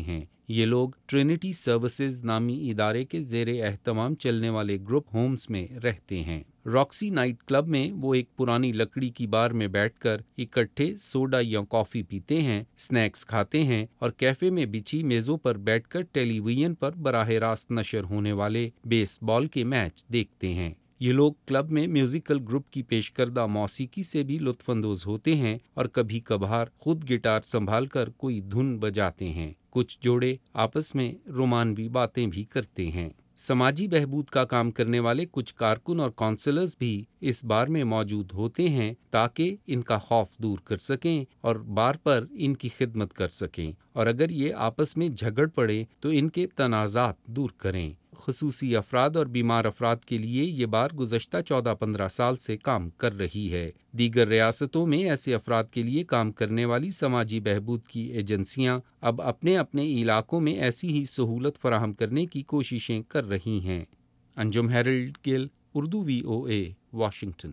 یہ لوگ ٹرینٹی سروسز نامی ادارے کے زیر اہتمام چلنے والے گروپ ہومز میں رہتے ہیں۔ راکسی نائٹ کلب میں وہ ایک پرانی لکڑی کی بار میں بیٹھ کر اکٹھے سوڈا یا کافی پیتے ہیں، سنیکس کھاتے ہیں اور کیفے میں بچھی میزوں پر بیٹھ کر ٹیلی ویژن پر براہ راست نشر ہونے والے بیس بال کے میچ دیکھتے ہیں۔ یہ لوگ کلب میں میوزیکل گروپ کی پیش کردہ موسیقی سے بھی لطف اندوز ہوتے ہیں اور کبھی کبھار خود گٹار سنبھال کر کوئی دھن بجاتے ہیں۔ کچھ جوڑے آپس میں رومانوی باتیں بھی کرتے ہیں۔ سماجی بہبود کا کام کرنے والے کچھ کارکن اور کونسلرز بھی اس بار میں موجود ہوتے ہیں تاکہ ان کا خوف دور کر سکیں اور بار پر ان کی خدمت کر سکیں، اور اگر یہ آپس میں جھگڑ پڑے تو ان کے تنازعات دور کریں۔ خصوصی افراد اور بیمار افراد کے لیے یہ بار گزشتہ 14-15 سال سے کام کر رہی ہے۔ دیگر ریاستوں میں ایسے افراد کے لیے کام کرنے والی سماجی بہبود کی ایجنسیاں اب اپنے اپنے علاقوں میں ایسی ہی سہولت فراہم کرنے کی کوششیں کر رہی ہیں۔ Anjum Harold Gill, Urdu VOA، Washington.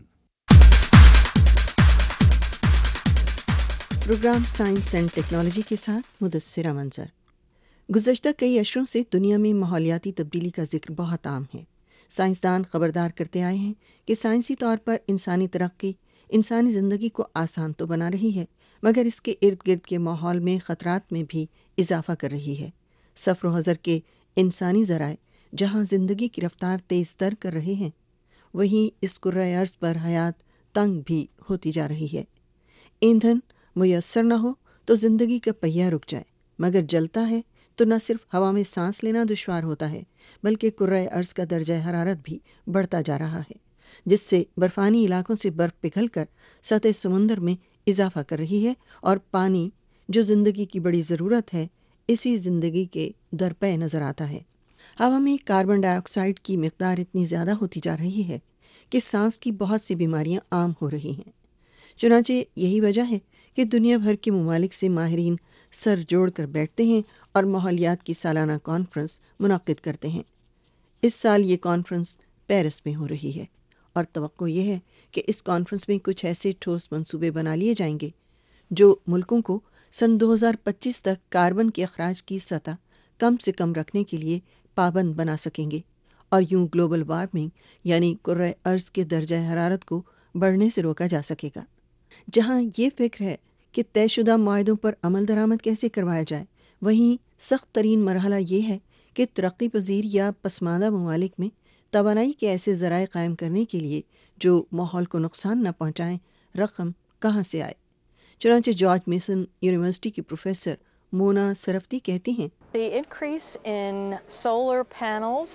Programme science and technology کے ساتھ مدثرہ منظر۔ گزشتہ کئی عشروں سے دنیا میں ماحولیاتی تبدیلی کا ذکر بہت عام ہے۔ سائنسدان خبردار کرتے آئے ہیں کہ سائنسی طور پر انسانی ترقی انسانی زندگی کو آسان تو بنا رہی ہے، مگر اس کے ارد گرد کے ماحول میں خطرات میں بھی اضافہ کر رہی ہے۔ سفر و حضر کے انسانی ذرائع جہاں زندگی کی رفتار تیز تر کر رہے ہیں، وہیں اس کرۂ ارض پر حیات تنگ بھی ہوتی جا رہی ہے۔ ایندھن میسر نہ ہو تو زندگی کا پہیہ رک جائے، مگر جلتا ہے تو نہ صرف ہوا میں سانس لینا دشوار ہوتا ہے بلکہ کرۂ ارض کا درجہ حرارت بھی بڑھتا جا رہا ہے، جس سے برفانی علاقوں سے برف پگھل کر سطح سمندر میں اضافہ کر رہی ہے، اور پانی جو زندگی کی بڑی ضرورت ہے اسی زندگی کے درپے نظر آتا ہے۔ ہوا میں کاربن ڈائی آکسائیڈ کی مقدار اتنی زیادہ ہوتی جا رہی ہے کہ سانس کی بہت سی بیماریاں عام ہو رہی ہیں۔ چنانچہ یہی وجہ ہے کہ دنیا بھر کے ممالک سے ماہرین سر جوڑ کر بیٹھتے ہیں اور ماحولیات کی سالانہ کانفرنس منعقد کرتے ہیں۔ اس سال یہ کانفرنس پیرس میں ہو رہی ہے، اور توقع یہ ہے کہ اس کانفرنس میں کچھ ایسے ٹھوس منصوبے بنا لیے جائیں گے جو ملکوں کو سن 2025 تک کاربن کے اخراج کی سطح کم سے کم رکھنے کے لیے پابند بنا سکیں گے، اور یوں گلوبل وارمنگ یعنی کرۂ ارض کے درجہ حرارت کو بڑھنے سے روکا جا سکے گا۔ جہاں یہ فکر ہے کہ طے شدہ معاہدوں پر عمل درآمد کیسے کروایا جائے، وہیں سخت ترین مرحلہ یہ ہے کہ ترقی پذیر یا پسماندہ ممالک میں توانائی کے ایسے ذرائع قائم کرنے کے لیے جو ماحول کو نقصان نہ پہنچائیں رقم کہاں سے آئے۔ چنانچہ جارج میسن یونیورسٹی کی پروفیسر مونا سرفتی کہتی ہیں، The increase in solar panels,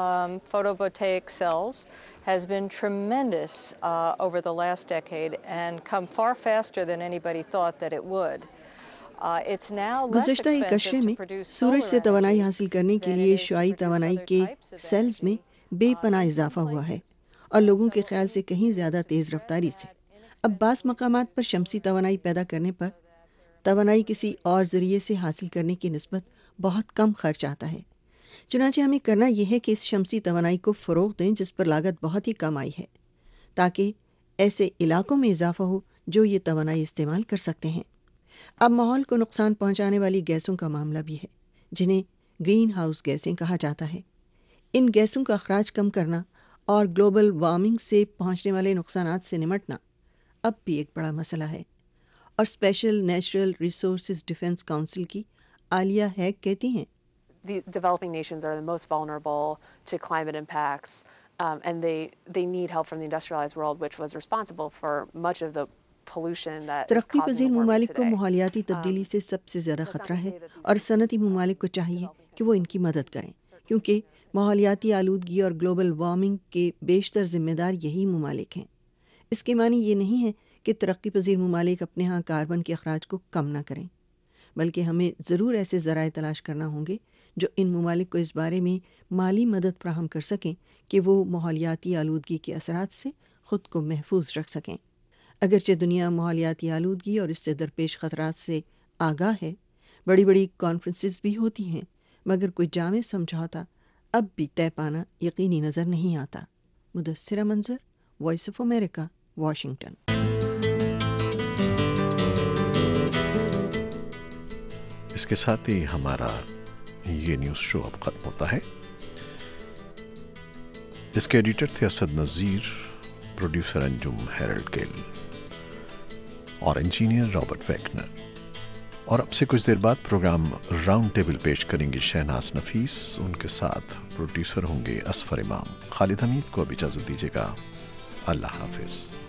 photovoltaic cells, has been tremendous over the last decade and come far faster than anybody thought that it would. It's now less گزشتہ ایک عشرے میں سورج سے توانائی حاصل کرنے کے لیے شعاعی توانائی کے سیلز میں بے پناہ اضافہ ہوا ہے، اور لوگوں کے خیال سے کہیں زیادہ تیز رفتاری سے۔ اب بعض مقامات پر شمسی توانائی پیدا کرنے پر توانائی کسی اور ذریعے سے حاصل کرنے کی نسبت بہت کم خرچ آتا ہے۔ چنانچہ ہمیں کرنا یہ ہے کہ اس شمسی توانائی کو فروغ دیں جس پر لاگت بہت ہی کم آئی ہے، تاکہ ایسے علاقوں میں اضافہ ہو جو یہ توانائی استعمال کر سکتے ہیں۔ اب ماحول کو نقصان پہنچانے والی گیسوں کا معاملہ بھی ہے، جنہیں گرین ہاؤس گیسیں کہا جاتا ہے۔ ان گیسوں کا اخراج کم کرنا اور گلوبل وارمنگ سے پہنچنے والے نقصانات سے نمٹنا اب بھی ایک بڑا مسئلہ ہے، اور special Natural Resources Defense Council کی عالیہ ہیگ کہتی ہیں، The developing nations are the most vulnerable to climate impacts, and they need help from the industrialized world, which was responsible for much of the pollution that is ترقی causing پذیر the warming ممالک کو today. ماحولیاتی تبدیلی سے سب سے زیادہ خطرہ ہے، اور صنعتی ممالک کو چاہیے کہ وہ ان کی مدد کریں، کیونکہ ماحولیاتی آلودگی اور گلوبل وارمنگ کے بیشتر ذمہ دار یہی ممالک ہیں۔ اس کے معنی یہ نہیں ہے کہ ترقی پذیر ممالک اپنے ہاں کاربن کے اخراج کو کم نہ کریں، بلکہ ہمیں ضرور ایسے ذرائع تلاش کرنا ہوں گے جو ان ممالک کو اس بارے میں مالی مدد فراہم کر سکیں کہ وہ ماحولیاتی آلودگی کے اثرات سے خود کو محفوظ رکھ سکیں۔ اگرچہ دنیا ماحولیاتی آلودگی اور اس سے درپیش خطرات سے آگاہ ہے، بڑی بڑی کانفرنسز بھی ہوتی ہیں، مگر کوئی جامع سمجھوتا اب بھی طے پانا یقینی نظر نہیں آتا۔ Mudassira Manzar, Voice of America, Washington. اس کے ساتھ ہی ہمارا یہ نیوز شو اب ختم ہوتا ہے. اس کے ایڈیٹر تھے اسد نذیر، پروڈیوسر انجم ہیرلڈ گل اور انجینئر رابرٹ ویگنر. اور اب سے کچھ دیر بعد پروگرام راؤنڈ ٹیبل پیش کریں گے شہناز نفیس، ان کے ساتھ پروڈیوسر ہوں گے اصفر امام. خالد حمید کو اب اجازت دیجیے گا. اللہ حافظ.